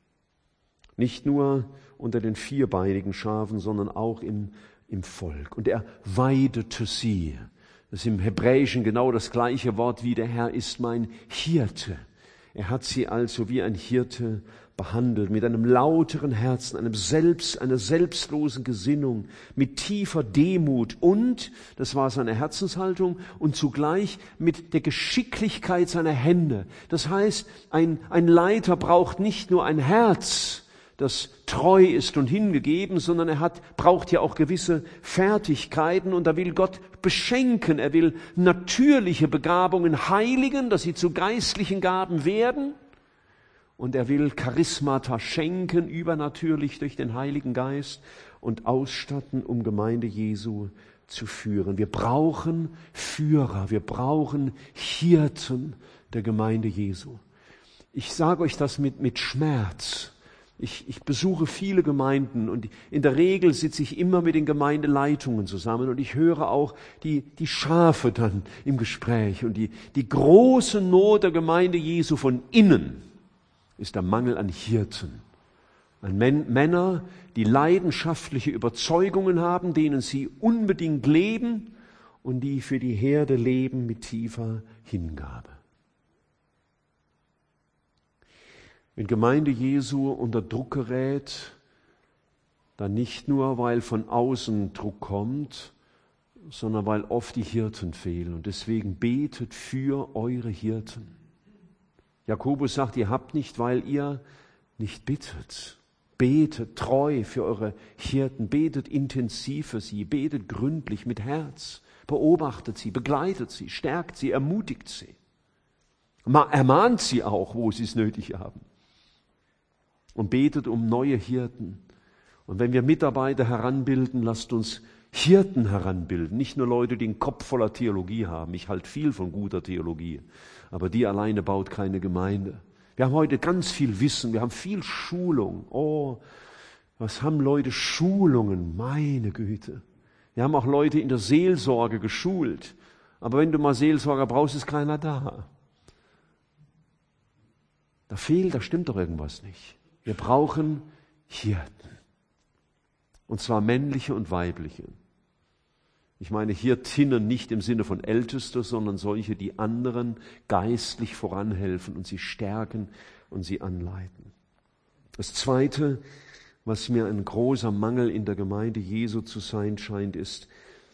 Nicht nur unter den vierbeinigen Schafen, sondern auch im Volk. Und er weidete sie. Das ist im Hebräischen genau das gleiche Wort wie der Herr ist mein Hirte. Er hat sie also wie ein Hirte behandelt, mit einem lauteren Herzen, einer selbstlosen Gesinnung, mit tiefer Demut und, das war seine Herzenshaltung, und zugleich mit der Geschicklichkeit seiner Hände. Das heißt, ein Leiter braucht nicht nur ein Herz, das treu ist und hingegeben, sondern braucht ja auch gewisse Fertigkeiten und da will Gott beschenken. Er will natürliche Begabungen heiligen, dass sie zu geistlichen Gaben werden. Und er will Charismata schenken, übernatürlich durch den Heiligen Geist und ausstatten, um Gemeinde Jesu zu führen. Wir brauchen Führer, wir brauchen Hirten der Gemeinde Jesu. Ich sage euch das mit Schmerz. Ich besuche viele Gemeinden und in der Regel sitze ich immer mit den Gemeindeleitungen zusammen und ich höre auch die Schafe dann im Gespräch und die große Not der Gemeinde Jesu von innen ist der Mangel an Hirten, an Männer, die leidenschaftliche Überzeugungen haben, denen sie unbedingt leben und die für die Herde leben mit tiefer Hingabe. Wenn Gemeinde Jesu unter Druck gerät, dann nicht nur, weil von außen Druck kommt, sondern weil oft die Hirten fehlen. Und deswegen betet für eure Hirten. Jakobus sagt, ihr habt nicht, weil ihr nicht bittet. Betet treu für eure Hirten, betet intensiv für sie, betet gründlich mit Herz, beobachtet sie, begleitet sie, stärkt sie, ermutigt sie. Ermahnt sie auch, wo sie es nötig haben. und betet um neue Hirten. Und wenn wir Mitarbeiter heranbilden, lasst uns Hirten heranbilden, nicht nur Leute, die einen Kopf voller Theologie haben. Ich halte viel von guter Theologie, aber die alleine baut keine Gemeinde. Wir haben heute ganz viel Wissen, wir haben viel Schulung. Oh, was haben Leute Schulungen, meine Güte. Wir haben auch Leute in der Seelsorge geschult, aber wenn du mal Seelsorger brauchst, ist keiner da. Da stimmt doch irgendwas nicht. Wir brauchen Hirten. Und zwar männliche und weibliche. Ich meine Hirtinnen nicht im Sinne von Älteste, sondern solche, die anderen geistlich voranhelfen und sie stärken und sie anleiten. Das Zweite, was mir ein großer Mangel in der Gemeinde Jesu zu sein scheint, ist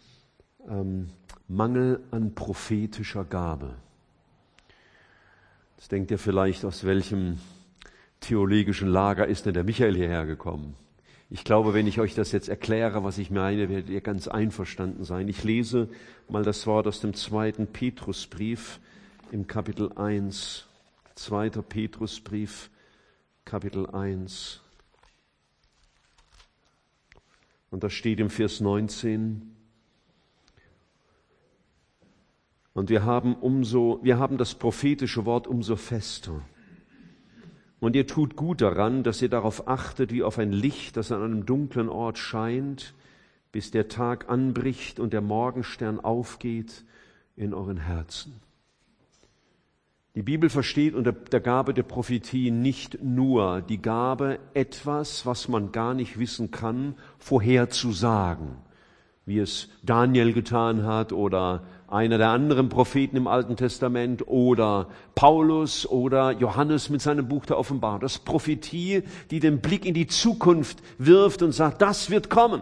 Mangel an prophetischer Gabe. Jetzt denkt ihr vielleicht, aus welchem theologischen Lager ist denn der Michael hierher gekommen? Ich glaube, wenn ich euch das jetzt erkläre, was ich meine, werdet ihr ganz einverstanden sein. Ich lese mal das Wort aus dem 2. Petrusbrief im Kapitel 1. 2. Petrusbrief, Kapitel 1. Und da steht im Vers 19, und wir haben das prophetische Wort umso fester. Und ihr tut gut daran, dass ihr darauf achtet, wie auf ein Licht, das an einem dunklen Ort scheint, bis der Tag anbricht und der Morgenstern aufgeht in euren Herzen. Die Bibel versteht unter der Gabe der Prophetie nicht nur die Gabe, etwas, was man gar nicht wissen kann, vorherzusagen, wie es Daniel getan hat oder einer der anderen Propheten im Alten Testament oder Paulus oder Johannes mit seinem Buch der Offenbarung. Das ist Prophetie, die den Blick in die Zukunft wirft und sagt, das wird kommen.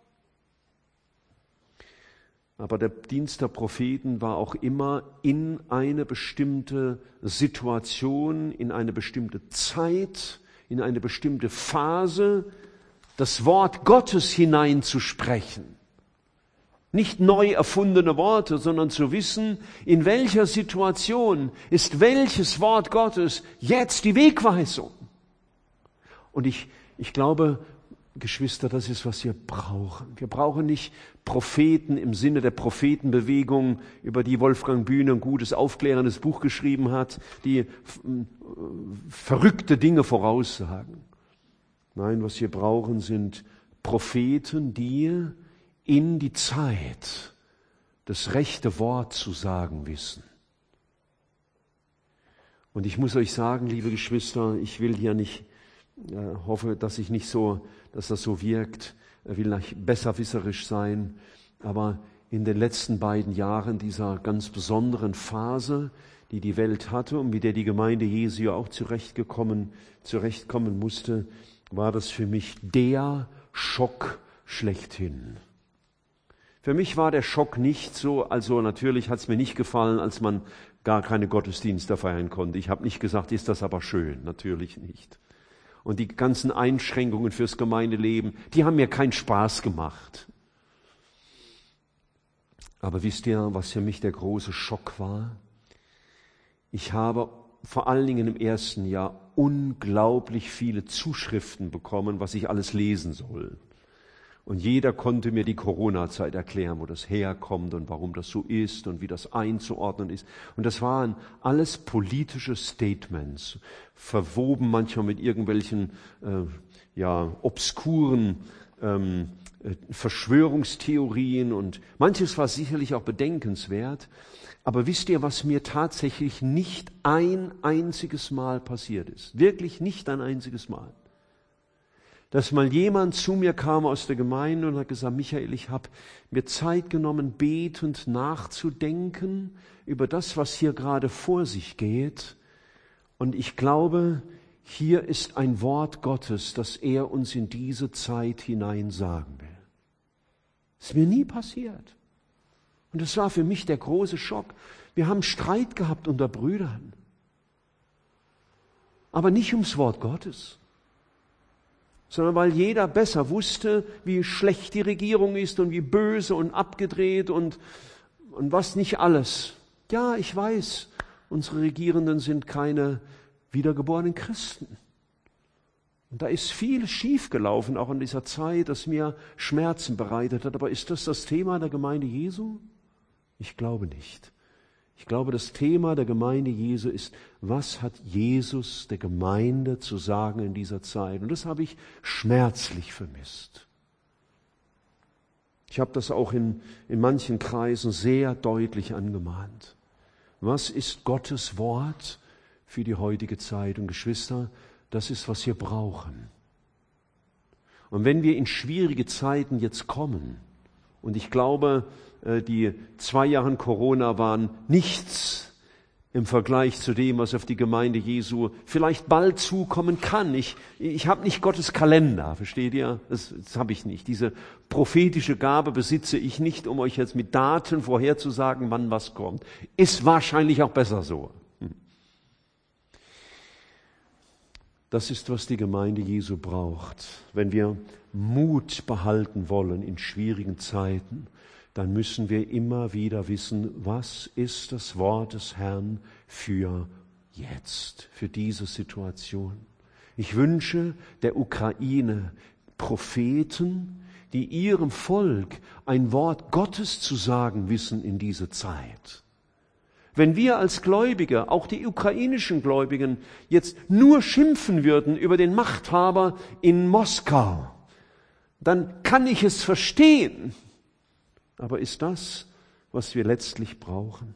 Aber der Dienst der Propheten war auch immer in eine bestimmte Situation, in eine bestimmte Zeit, in eine bestimmte Phase das Wort Gottes hineinzusprechen. Nicht neu erfundene Worte, sondern zu wissen, in welcher Situation ist welches Wort Gottes jetzt die Wegweisung. Und ich glaube, Geschwister, das ist, was wir brauchen. Wir brauchen nicht Propheten im Sinne der Prophetenbewegung, über die Wolfgang Bühne ein gutes, aufklärendes Buch geschrieben hat, die verrückte Dinge voraussagen. Nein, was wir brauchen, sind Propheten, die in die Zeit das rechte Wort zu sagen wissen. Und ich muss euch sagen, liebe Geschwister, ich will hier nicht, hoffe, dass das so wirkt, will nicht besserwisserisch sein, aber in den letzten beiden Jahren dieser ganz besonderen Phase, die die Welt hatte und mit der die Gemeinde Jesu ja auch zurechtkommen musste, war das für mich der Schock schlechthin. Für mich war der Schock nicht so, also natürlich hat es mir nicht gefallen, als man gar keine Gottesdienste feiern konnte. Ich habe nicht gesagt, ist das aber schön, natürlich nicht. Und die ganzen Einschränkungen fürs Gemeindeleben, die haben mir keinen Spaß gemacht. Aber wisst ihr, was für mich der große Schock war? Ich habe vor allen Dingen im ersten Jahr unglaublich viele Zuschriften bekommen, was ich alles lesen soll. Und jeder konnte mir die Corona-Zeit erklären, wo das herkommt und warum das so ist und wie das einzuordnen ist. Und das waren alles politische Statements, verwoben manchmal mit irgendwelchen obskuren Verschwörungstheorien. Und manches war sicherlich auch bedenkenswert. Aber wisst ihr, was mir tatsächlich nicht ein einziges Mal passiert ist? Wirklich nicht ein einziges Mal. Dass mal jemand zu mir kam aus der Gemeinde und hat gesagt, Michael, ich habe mir Zeit genommen, betend nachzudenken über das, was hier gerade vor sich geht. Und ich glaube, hier ist ein Wort Gottes, das er uns in diese Zeit hinein sagen will. Das ist mir nie passiert. Und das war für mich der große Schock. Wir haben Streit gehabt unter Brüdern. Aber nicht ums Wort Gottes, sondern weil jeder besser wusste, wie schlecht die Regierung ist und wie böse und abgedreht und was nicht alles. Ja, ich weiß, unsere Regierenden sind keine wiedergeborenen Christen. Und da ist viel schiefgelaufen, auch in dieser Zeit, das mir Schmerzen bereitet hat. Aber ist das Thema der Gemeinde Jesu? Ich glaube nicht. Ich glaube, das Thema der Gemeinde Jesu ist, was hat Jesus der Gemeinde zu sagen in dieser Zeit? Und das habe ich schmerzlich vermisst. Ich habe das auch in manchen Kreisen sehr deutlich angemahnt. Was ist Gottes Wort für die heutige Zeit? Und Geschwister, das ist, was wir brauchen. Und wenn wir in schwierige Zeiten jetzt kommen, und ich glaube, die 2 Jahre Corona waren nichts im Vergleich zu dem, was auf die Gemeinde Jesu vielleicht bald zukommen kann. Ich habe nicht Gottes Kalender, versteht ihr? Das habe ich nicht. Diese prophetische Gabe besitze ich nicht, um euch jetzt mit Daten vorherzusagen, wann was kommt. Ist wahrscheinlich auch besser so. Das ist, was die Gemeinde Jesu braucht. Wenn wir Mut behalten wollen in schwierigen Zeiten, dann müssen wir immer wieder wissen, was ist das Wort des Herrn für jetzt, für diese Situation. Ich wünsche der Ukraine Propheten, die ihrem Volk ein Wort Gottes zu sagen wissen in dieser Zeit. Wenn wir als Gläubige, auch die ukrainischen Gläubigen, jetzt nur schimpfen würden über den Machthaber in Moskau, dann kann ich es verstehen. Aber ist das, was wir letztlich brauchen?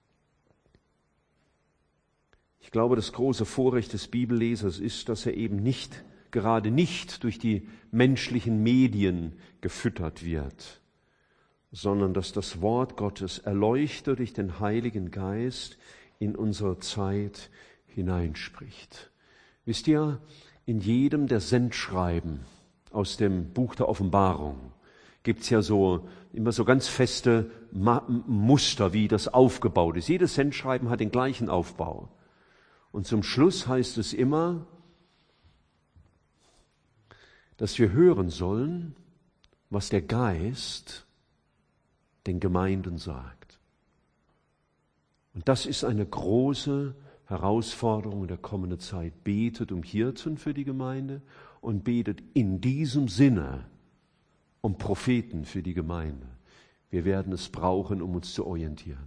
Ich glaube, das große Vorrecht des Bibellesers ist, dass er eben gerade nicht durch die menschlichen Medien gefüttert wird, sondern dass das Wort Gottes erleuchtet durch den Heiligen Geist in unsere Zeit hineinspricht. Wisst ihr, in jedem der Sendschreiben aus dem Buch der Offenbarung gibt's ja immer so ganz feste Muster, wie das aufgebaut ist. Jedes Sendschreiben hat den gleichen Aufbau. Und zum Schluss heißt es immer, dass wir hören sollen, was der Geist den Gemeinden sagt. Und das ist eine große Herausforderung in der kommenden Zeit. Betet um Hirten für die Gemeinde und betet in diesem Sinne um Propheten für die Gemeinde. Wir werden es brauchen, um uns zu orientieren.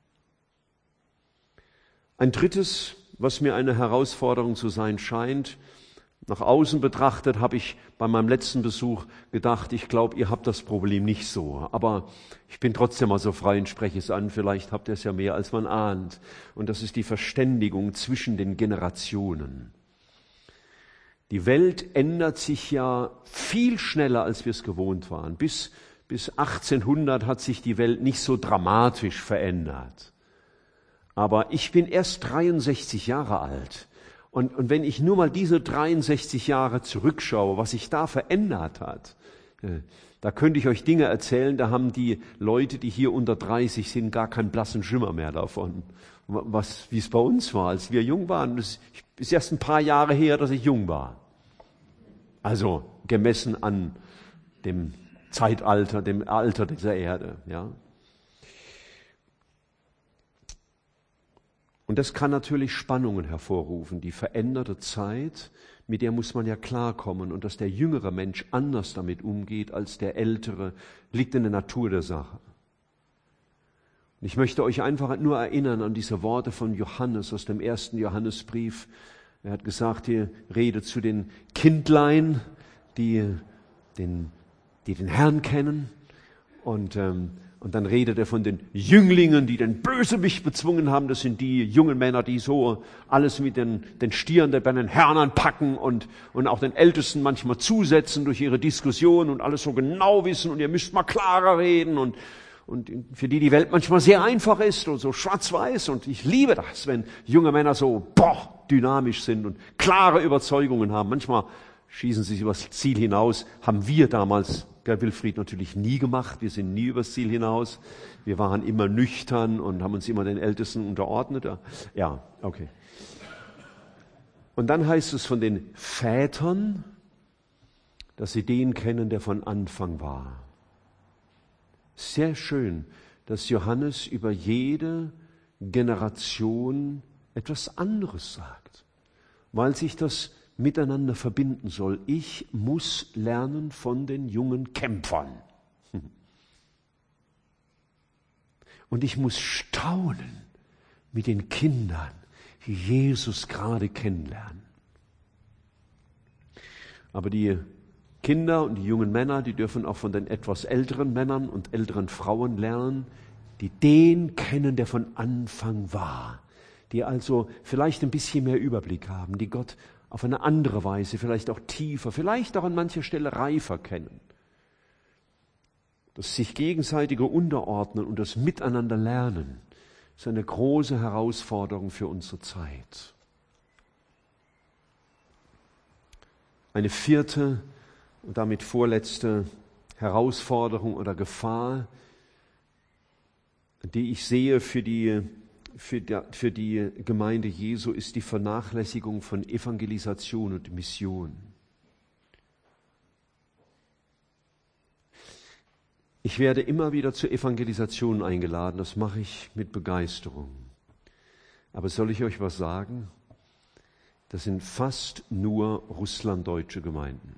Ein drittes, was mir eine Herausforderung zu sein scheint, nach außen betrachtet habe ich bei meinem letzten Besuch gedacht, ich glaube, ihr habt das Problem nicht so. Aber ich bin trotzdem mal so frei und spreche es an, vielleicht habt ihr es ja mehr, als man ahnt. Und das ist die Verständigung zwischen den Generationen. Die Welt ändert sich ja viel schneller, als wir es gewohnt waren. Bis 1800 hat sich die Welt nicht so dramatisch verändert. Aber ich bin erst 63 Jahre alt. Und wenn ich nur mal diese 63 Jahre zurückschaue, was sich da verändert hat, da könnte ich euch Dinge erzählen, da haben die Leute, die hier unter 30 sind, gar keinen blassen Schimmer mehr davon, wie es bei uns war, als wir jung waren. Es ist erst ein paar Jahre her, dass ich jung war. Also gemessen an dem Zeitalter, dem Alter dieser Erde, ja. Und das kann natürlich Spannungen hervorrufen. Die veränderte Zeit, mit der muss man ja klarkommen. Und dass der jüngere Mensch anders damit umgeht als der ältere, liegt in der Natur der Sache. Und ich möchte euch einfach nur erinnern an diese Worte von Johannes aus dem 1. Johannesbrief. Er hat gesagt, die Rede zu den Kindlein, die den Herrn kennen. Und dann redet er von den Jünglingen, die den Bösewicht bezwungen haben. Das sind die jungen Männer, die so alles mit den Stieren bei den Hörnern packen und auch den Ältesten manchmal zusetzen durch ihre Diskussion und alles so genau wissen und ihr müsst mal klarer reden und für die Welt manchmal sehr einfach ist und so schwarz-weiß. Und ich liebe das, wenn junge Männer so dynamisch sind und klare Überzeugungen haben. Manchmal schießen sie übers Ziel hinaus, haben wir damals, Wilfried, natürlich nie gemacht. Wir sind nie übers Ziel hinaus. Wir waren immer nüchtern und haben uns immer den Ältesten unterordnet. Ja, okay. Und dann heißt es von den Vätern, dass sie den kennen, der von Anfang war. Sehr schön, dass Johannes über jede Generation etwas anderes sagt, weil sich das miteinander verbinden soll. Ich muss lernen von den jungen Kämpfern. Und ich muss staunen mit den Kindern, die Jesus gerade kennenlernen. Aber die Kinder und die jungen Männer, die dürfen auch von den etwas älteren Männern und älteren Frauen lernen, die den kennen, der von Anfang war. Die also vielleicht ein bisschen mehr Überblick haben, die Gott auf eine andere Weise, vielleicht auch tiefer, vielleicht auch an mancher Stelle reifer kennen. Das sich gegenseitige Unterordnen und das Miteinander lernen ist eine große Herausforderung für unsere Zeit. Eine vierte und damit vorletzte Herausforderung oder Gefahr, die ich sehe für die Gemeinde Jesu, ist die Vernachlässigung von Evangelisation und Mission. Ich werde immer wieder zur Evangelisation eingeladen, das mache ich mit Begeisterung. Aber soll ich euch was sagen? Das sind fast nur russlanddeutsche Gemeinden.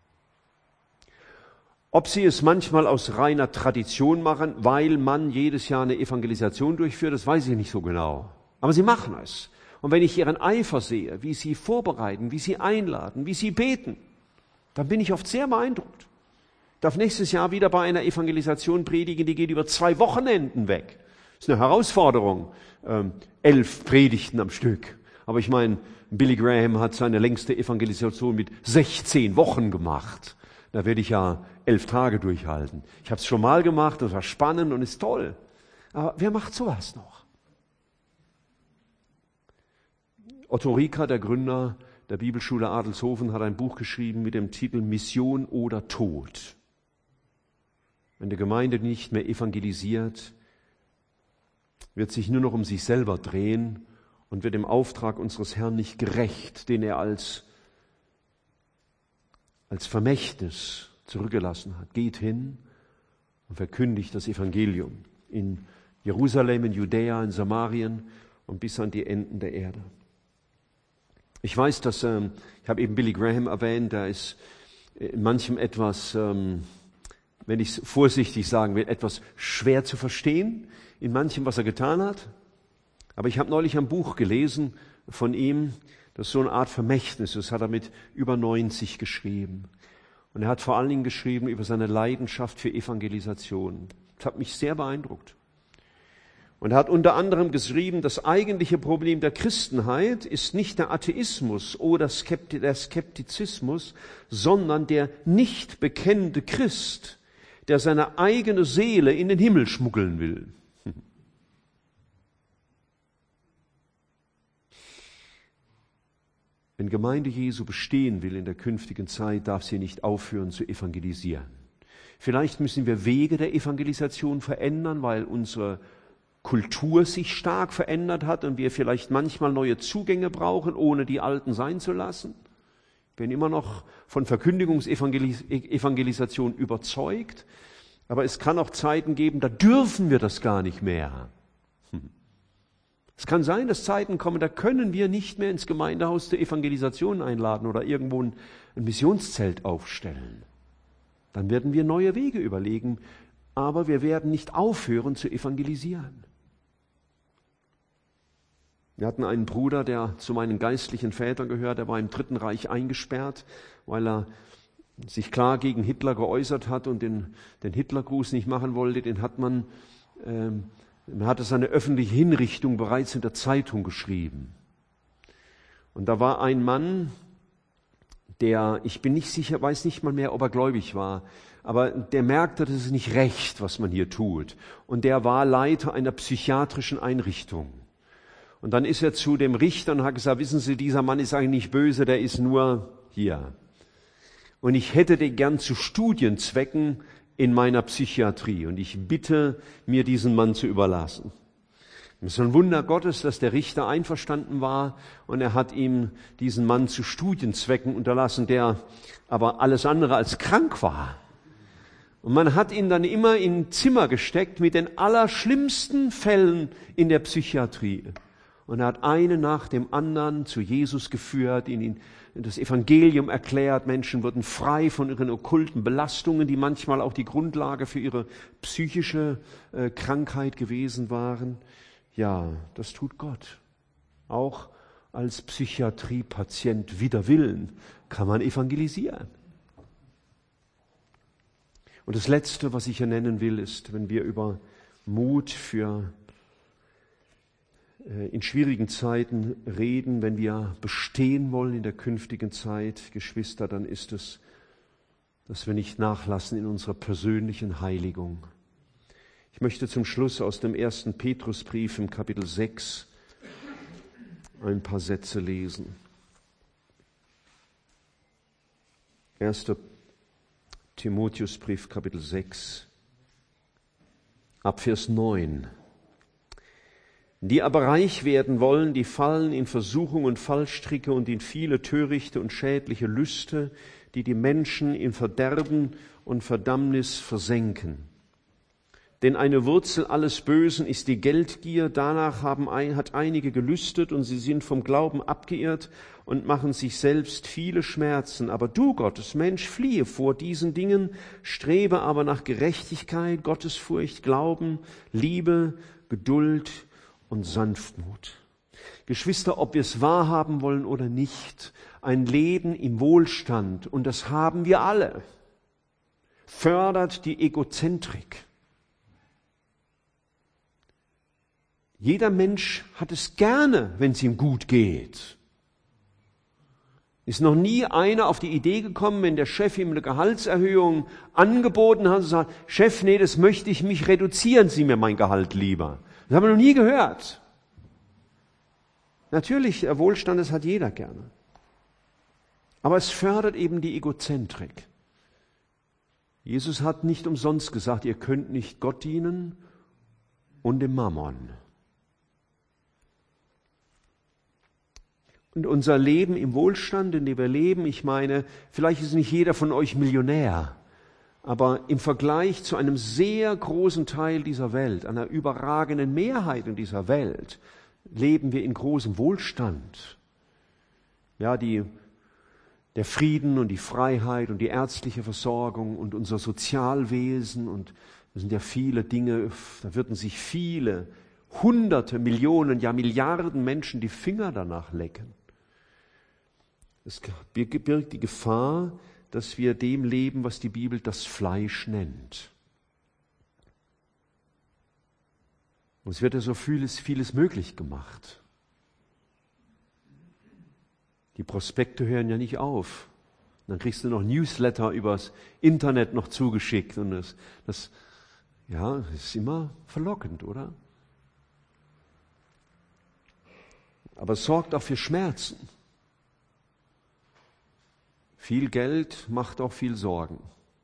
Ob sie es manchmal aus reiner Tradition machen, weil man jedes Jahr eine Evangelisation durchführt, das weiß ich nicht so genau. Aber sie machen es. Und wenn ich ihren Eifer sehe, wie sie vorbereiten, wie sie einladen, wie sie beten, dann bin ich oft sehr beeindruckt. Ich darf nächstes Jahr wieder bei einer Evangelisation predigen, die geht über 2 Wochenenden weg. Das ist eine Herausforderung, 11 Predigten am Stück. Aber ich meine, Billy Graham hat seine längste Evangelisation mit 16 Wochen gemacht. Da werde ich ja 11 Tage durchhalten. Ich habe es schon mal gemacht, das war spannend und ist toll. Aber wer macht sowas noch? Otto Rieker, der Gründer der Bibelschule Adelshofen, hat ein Buch geschrieben mit dem Titel Mission oder Tod. Wenn die Gemeinde nicht mehr evangelisiert, wird sich nur noch um sich selber drehen und wird dem Auftrag unseres Herrn nicht gerecht, den er als Vermächtnis zurückgelassen hat. Geht hin und verkündigt das Evangelium in Jerusalem, in Judäa, in Samarien und bis an die Enden der Erde. Ich weiß, dass, ich habe eben Billy Graham erwähnt, der ist in manchem etwas, wenn ich es vorsichtig sagen will, etwas schwer zu verstehen, in manchem, was er getan hat. Aber ich habe neulich ein Buch gelesen von ihm, das ist so eine Art Vermächtnis, das hat er mit über 90 geschrieben. Und er hat vor allen Dingen geschrieben über seine Leidenschaft für Evangelisation. Das hat mich sehr beeindruckt. Und er hat unter anderem geschrieben, das eigentliche Problem der Christenheit ist nicht der Atheismus oder der Skeptizismus, sondern der nicht bekennende Christ, der seine eigene Seele in den Himmel schmuggeln will. Wenn Gemeinde Jesu bestehen will in der künftigen Zeit, darf sie nicht aufhören zu evangelisieren. Vielleicht müssen wir Wege der Evangelisation verändern, weil unsere Kultur sich stark verändert hat und wir vielleicht manchmal neue Zugänge brauchen, ohne die alten sein zu lassen. Ich bin immer noch von Verkündigungsevangelisation überzeugt, aber es kann auch Zeiten geben, da dürfen wir das gar nicht mehr. Es kann sein, dass Zeiten kommen, da können wir nicht mehr ins Gemeindehaus zur Evangelisation einladen oder irgendwo ein Missionszelt aufstellen. Dann werden wir neue Wege überlegen, aber wir werden nicht aufhören zu evangelisieren. Wir hatten einen Bruder, der zu meinen geistlichen Vätern gehört, der war im Dritten Reich eingesperrt, weil er sich klar gegen Hitler geäußert hat und den Hitlergruß nicht machen wollte. Man hatte seine öffentliche Hinrichtung bereits in der Zeitung geschrieben. Und da war ein Mann, ich bin nicht sicher, weiß nicht mal mehr, ob er gläubig war, aber der merkte, das ist nicht recht, was man hier tut. Und der war Leiter einer psychiatrischen Einrichtung. Und dann ist er zu dem Richter und hat gesagt, wissen Sie, dieser Mann ist eigentlich nicht böse, der ist nur hier. Und ich hätte den gern zu Studienzwecken in meiner Psychiatrie. Und ich bitte, mir diesen Mann zu überlassen. Es ist ein Wunder Gottes, dass der Richter einverstanden war und er hat ihm diesen Mann zu Studienzwecken unterlassen, der aber alles andere als krank war. Und man hat ihn dann immer in ein Zimmer gesteckt mit den allerschlimmsten Fällen in der Psychiatrie. Und er hat einen nach dem anderen zu Jesus geführt, ihnen das Evangelium erklärt. Menschen wurden frei von ihren okkulten Belastungen, die manchmal auch die Grundlage für ihre psychische Krankheit gewesen waren. Ja, das tut Gott. Auch als Psychiatriepatient wider Willen kann man evangelisieren. Und das Letzte, was ich hier nennen will, ist, wenn wir über Mut in schwierigen Zeiten reden, wenn wir bestehen wollen in der künftigen Zeit, Geschwister, dann ist es, dass wir nicht nachlassen in unserer persönlichen Heiligung. Ich möchte zum Schluss aus dem 1. Petrusbrief im Kapitel 6 ein paar Sätze lesen. 1. Timotheusbrief, Kapitel 6, ab Vers 9. Die aber reich werden wollen, die fallen in Versuchung und Fallstricke und in viele törichte und schädliche Lüste, die die Menschen in Verderben und Verdammnis versenken. Denn eine Wurzel alles Bösen ist die Geldgier, danach hat einige gelüstet und sie sind vom Glauben abgeirrt und machen sich selbst viele Schmerzen. Aber du, Gottes Mensch, fliehe vor diesen Dingen, strebe aber nach Gerechtigkeit, Gottesfurcht, Glauben, Liebe, Geduld und Sanftmut. Geschwister, ob wir es wahrhaben wollen oder nicht, ein Leben im Wohlstand, und das haben wir alle, fördert die Egozentrik. Jeder Mensch hat es gerne, wenn es ihm gut geht. Ist noch nie einer auf die Idee gekommen, wenn der Chef ihm eine Gehaltserhöhung angeboten hat, und sagt, Chef, nee, das möchte ich mich, reduzieren Sie mir mein Gehalt lieber. Das haben wir noch nie gehört. Natürlich, Wohlstand, das hat jeder gerne. Aber es fördert eben die Egozentrik. Jesus hat nicht umsonst gesagt, ihr könnt nicht Gott dienen und dem Mammon. Und unser Leben im Wohlstand, in dem wir leben, ich meine, vielleicht ist nicht jeder von euch Millionär, aber im Vergleich zu einem sehr großen Teil dieser Welt, einer überragenden Mehrheit in dieser Welt, leben wir in großem Wohlstand. Ja, der Frieden und die Freiheit und die ärztliche Versorgung und unser Sozialwesen, und das sind ja viele Dinge, da würden sich viele, Hunderte, Millionen, ja Milliarden Menschen die Finger danach lecken. Es birgt die Gefahr, dass wir dem leben, was die Bibel das Fleisch nennt. Und es wird ja so vieles möglich gemacht. Die Prospekte hören ja nicht auf. Dann kriegst du noch Newsletter übers Internet noch zugeschickt. Und das ist immer verlockend, oder? Aber es sorgt auch für Schmerzen. Viel Geld macht auch viel Sorgen.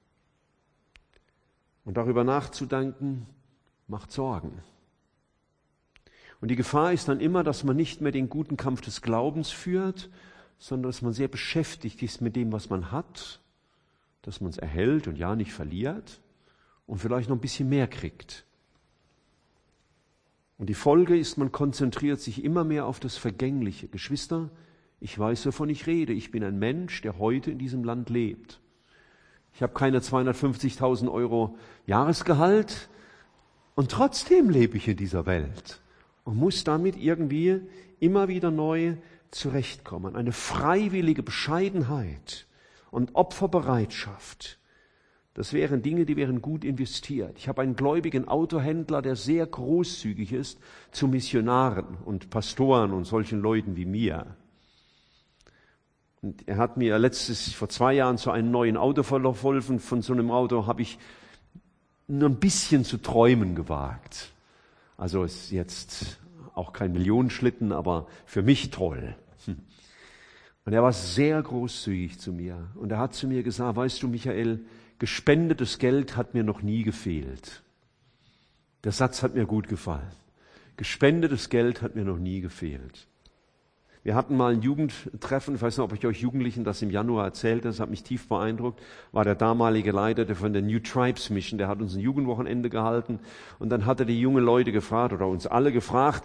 Und darüber nachzudenken, macht Sorgen. Und die Gefahr ist dann immer, dass man nicht mehr den guten Kampf des Glaubens führt, sondern dass man sehr beschäftigt ist mit dem, was man hat, dass man es erhält und ja nicht verliert und vielleicht noch ein bisschen mehr kriegt. Und die Folge ist, man konzentriert sich immer mehr auf das Vergängliche. Geschwister, ich weiß, wovon ich rede. Ich bin ein Mensch, der heute in diesem Land lebt. Ich habe keine 250.000 Euro Jahresgehalt und trotzdem lebe ich in dieser Welt und muss damit irgendwie immer wieder neu zurechtkommen. Eine freiwillige Bescheidenheit und Opferbereitschaft, das wären Dinge, die wären gut investiert. Ich habe einen gläubigen Autohändler, der sehr großzügig ist zu Missionaren und Pastoren und solchen Leuten wie mir. Und er hat mir vor 2 Jahren zu einem neuen Auto verholfen. Von so einem Auto habe ich nur ein bisschen zu träumen gewagt. Also ist jetzt auch kein Millionenschlitten, aber für mich toll. Und er war sehr großzügig zu mir. Und er hat zu mir gesagt, weißt du, Michael, gespendetes Geld hat mir noch nie gefehlt. Der Satz hat mir gut gefallen. Gespendetes Geld hat mir noch nie gefehlt. Wir hatten mal ein Jugendtreffen, ich weiß nicht, ob ich euch Jugendlichen das im Januar erzählt habe, das hat mich tief beeindruckt, war der damalige Leiter von der New Tribes Mission, der hat uns ein Jugendwochenende gehalten und dann hat er die jungen Leute gefragt oder uns alle gefragt,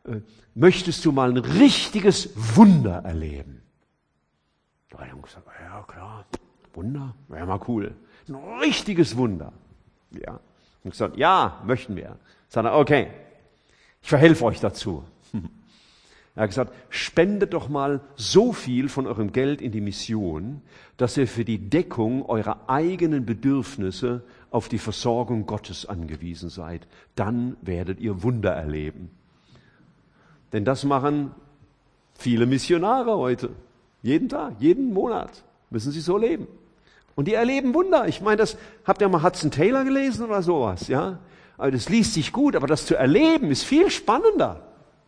möchtest du mal ein richtiges Wunder erleben? Da habe ich gesagt, ja klar, Wunder, wäre mal cool. Ein richtiges Wunder. Ja. Und gesagt, ja, möchten wir. Sagt er, okay, ich verhelfe euch dazu. Er hat gesagt, spendet doch mal so viel von eurem Geld in die Mission, dass ihr für die Deckung eurer eigenen Bedürfnisse auf die Versorgung Gottes angewiesen seid. Dann werdet ihr Wunder erleben. Denn das machen viele Missionare heute. Jeden Tag, jeden Monat müssen sie so leben. Und die erleben Wunder. Ich meine, das habt ihr mal Hudson Taylor gelesen oder sowas, ja? Aber das liest sich gut, aber das zu erleben ist viel spannender.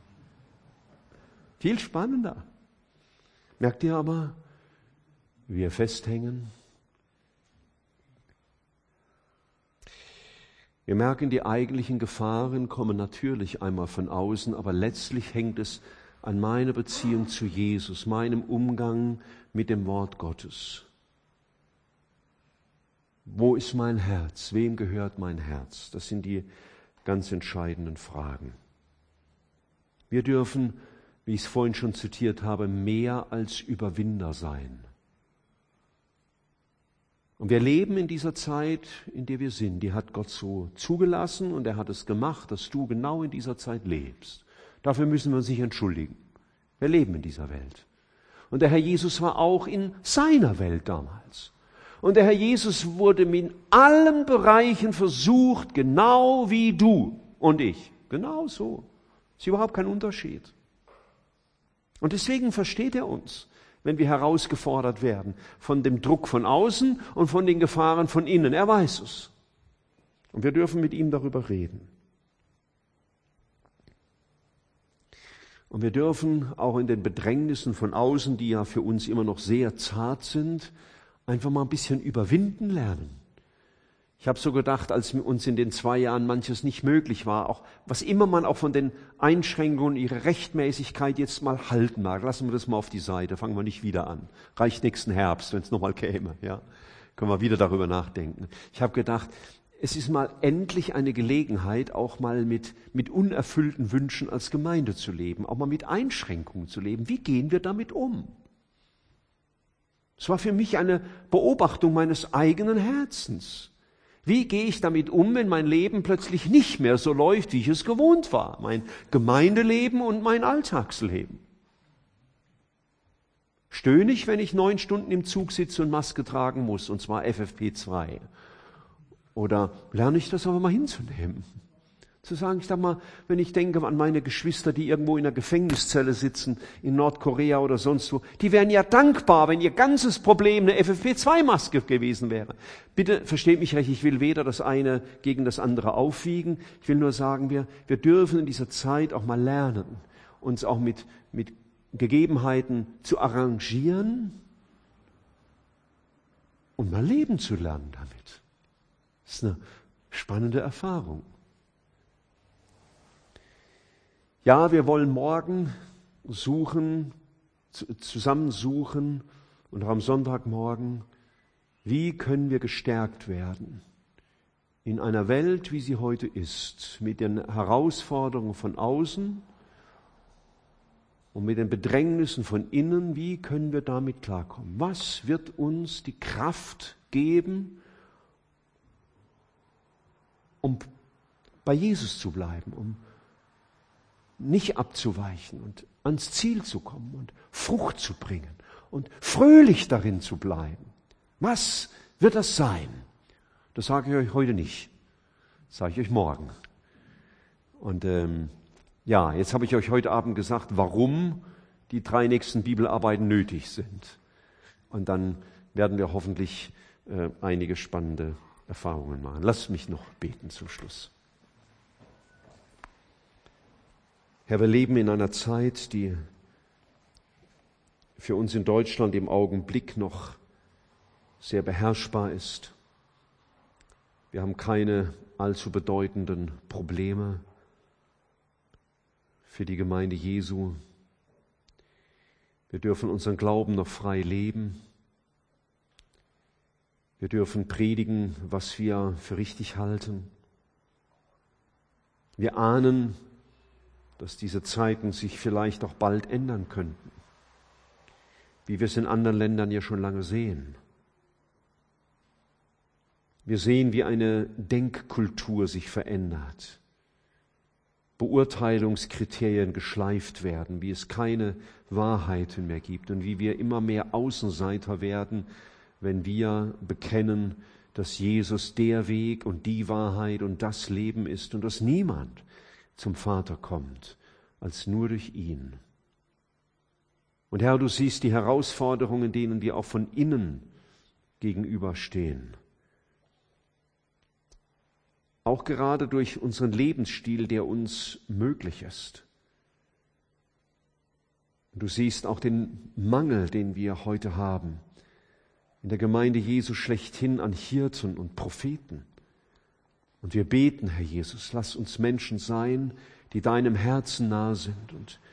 Viel spannender. Merkt ihr aber, wie wir festhängen? Wir merken, die eigentlichen Gefahren kommen natürlich einmal von außen, aber letztlich hängt es an meiner Beziehung zu Jesus, meinem Umgang mit dem Wort Gottes. Wo ist mein Herz? Wem gehört mein Herz? Das sind die ganz entscheidenden Fragen. Wir dürfen, wie ich es vorhin schon zitiert habe, mehr als Überwinder sein. Und wir leben in dieser Zeit, in der wir sind. Die hat Gott so zugelassen und er hat es gemacht, dass du genau in dieser Zeit lebst. Dafür müssen wir uns nicht entschuldigen. Wir leben in dieser Welt. Und der Herr Jesus war auch in seiner Welt damals. Und der Herr Jesus wurde in allen Bereichen versucht, genau wie du und ich. Genau so. Ist überhaupt kein Unterschied. Und deswegen versteht er uns, wenn wir herausgefordert werden von dem Druck von außen und von den Gefahren von innen. Er weiß es. Und wir dürfen mit ihm darüber reden. Und wir dürfen auch in den Bedrängnissen von außen, die ja für uns immer noch sehr zart sind, einfach mal ein bisschen überwinden lernen. Ich habe so gedacht, als uns in den 2 Jahren manches nicht möglich war, auch was immer man auch von den Einschränkungen, ihre Rechtmäßigkeit jetzt mal halten mag, lassen wir das mal auf die Seite, fangen wir nicht wieder an. Reicht nächsten Herbst, wenn es nochmal käme, ja, können wir wieder darüber nachdenken. Ich habe gedacht, es ist mal endlich eine Gelegenheit, auch mal mit unerfüllten Wünschen als Gemeinde zu leben, auch mal mit Einschränkungen zu leben. Wie gehen wir damit um? Es war für mich eine Beobachtung meines eigenen Herzens. Wie gehe ich damit um, wenn mein Leben plötzlich nicht mehr so läuft, wie ich es gewohnt war? Mein Gemeindeleben und mein Alltagsleben. Stöhne ich, wenn ich 9 Stunden im Zug sitze und Maske tragen muss, und zwar FFP2? Oder lerne ich das aber mal hinzunehmen? Zu sagen, ich sag mal, wenn ich denke an meine Geschwister, die irgendwo in einer Gefängniszelle sitzen, in Nordkorea oder sonst wo, die wären ja dankbar, wenn ihr ganzes Problem eine FFP2-Maske gewesen wäre. Bitte versteht mich recht, ich will weder das eine gegen das andere aufwiegen. Ich will nur sagen, wir dürfen in dieser Zeit auch mal lernen, uns auch mit Gegebenheiten zu arrangieren und mal leben zu lernen damit. Das ist eine spannende Erfahrung. Ja, wir wollen morgen zusammen suchen und auch am Sonntagmorgen, wie können wir gestärkt werden in einer Welt, wie sie heute ist, mit den Herausforderungen von außen und mit den Bedrängnissen von innen, wie können wir damit klarkommen? Was wird uns die Kraft geben, um bei Jesus zu bleiben, um nicht abzuweichen und ans Ziel zu kommen und Frucht zu bringen und fröhlich darin zu bleiben. Was wird das sein? Das sage ich euch heute nicht. Das sage ich euch morgen. Und jetzt habe ich euch heute Abend gesagt, warum die 3 nächsten Bibelarbeiten nötig sind. Und dann werden wir hoffentlich einige spannende Erfahrungen machen. Lasst mich noch beten zum Schluss. Herr, wir leben in einer Zeit, die für uns in Deutschland im Augenblick noch sehr beherrschbar ist. Wir haben keine allzu bedeutenden Probleme für die Gemeinde Jesu. Wir dürfen unseren Glauben noch frei leben. Wir dürfen predigen, was wir für richtig halten. Wir ahnen, dass diese Zeiten sich vielleicht auch bald ändern könnten, wie wir es in anderen Ländern ja schon lange sehen. Wir sehen, wie eine Denkkultur sich verändert, Beurteilungskriterien geschleift werden, wie es keine Wahrheiten mehr gibt und wie wir immer mehr Außenseiter werden, wenn wir bekennen, dass Jesus der Weg und die Wahrheit und das Leben ist und dass niemand zum Vater kommt, als nur durch ihn. Und Herr, du siehst die Herausforderungen, denen wir auch von innen gegenüberstehen. Auch gerade durch unseren Lebensstil, der uns möglich ist. Und du siehst auch den Mangel, den wir heute haben, in der Gemeinde Jesu schlechthin an Hirten und Propheten. Und wir beten, Herr Jesus, lass uns Menschen sein, die deinem Herzen nahe sind.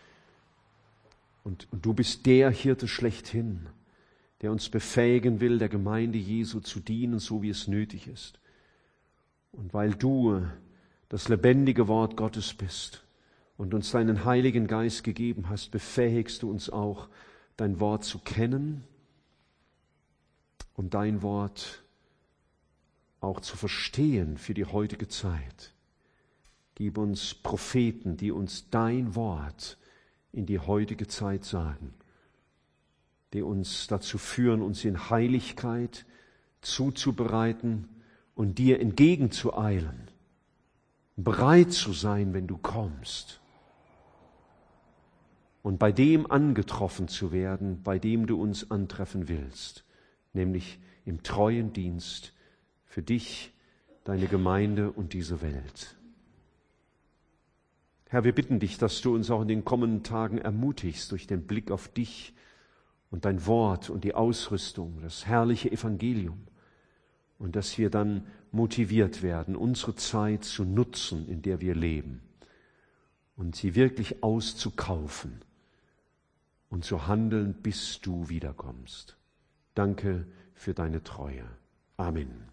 Und du bist der Hirte schlechthin, der uns befähigen will, der Gemeinde Jesu zu dienen, so wie es nötig ist. Und weil du das lebendige Wort Gottes bist und uns deinen Heiligen Geist gegeben hast, befähigst du uns auch, dein Wort zu kennen und dein Wort auch zu verstehen für die heutige Zeit. Gib uns Propheten, die uns dein Wort in die heutige Zeit sagen, die uns dazu führen, uns in Heiligkeit zuzubereiten und dir entgegenzueilen, bereit zu sein, wenn du kommst und bei dem angetroffen zu werden, bei dem du uns antreffen willst, nämlich im treuen Dienst für dich, deine Gemeinde und diese Welt. Herr, wir bitten dich, dass du uns auch in den kommenden Tagen ermutigst durch den Blick auf dich und dein Wort und die Ausrüstung, das herrliche Evangelium. Und dass wir dann motiviert werden, unsere Zeit zu nutzen, in der wir leben und sie wirklich auszukaufen und zu handeln, bis du wiederkommst. Danke für deine Treue. Amen.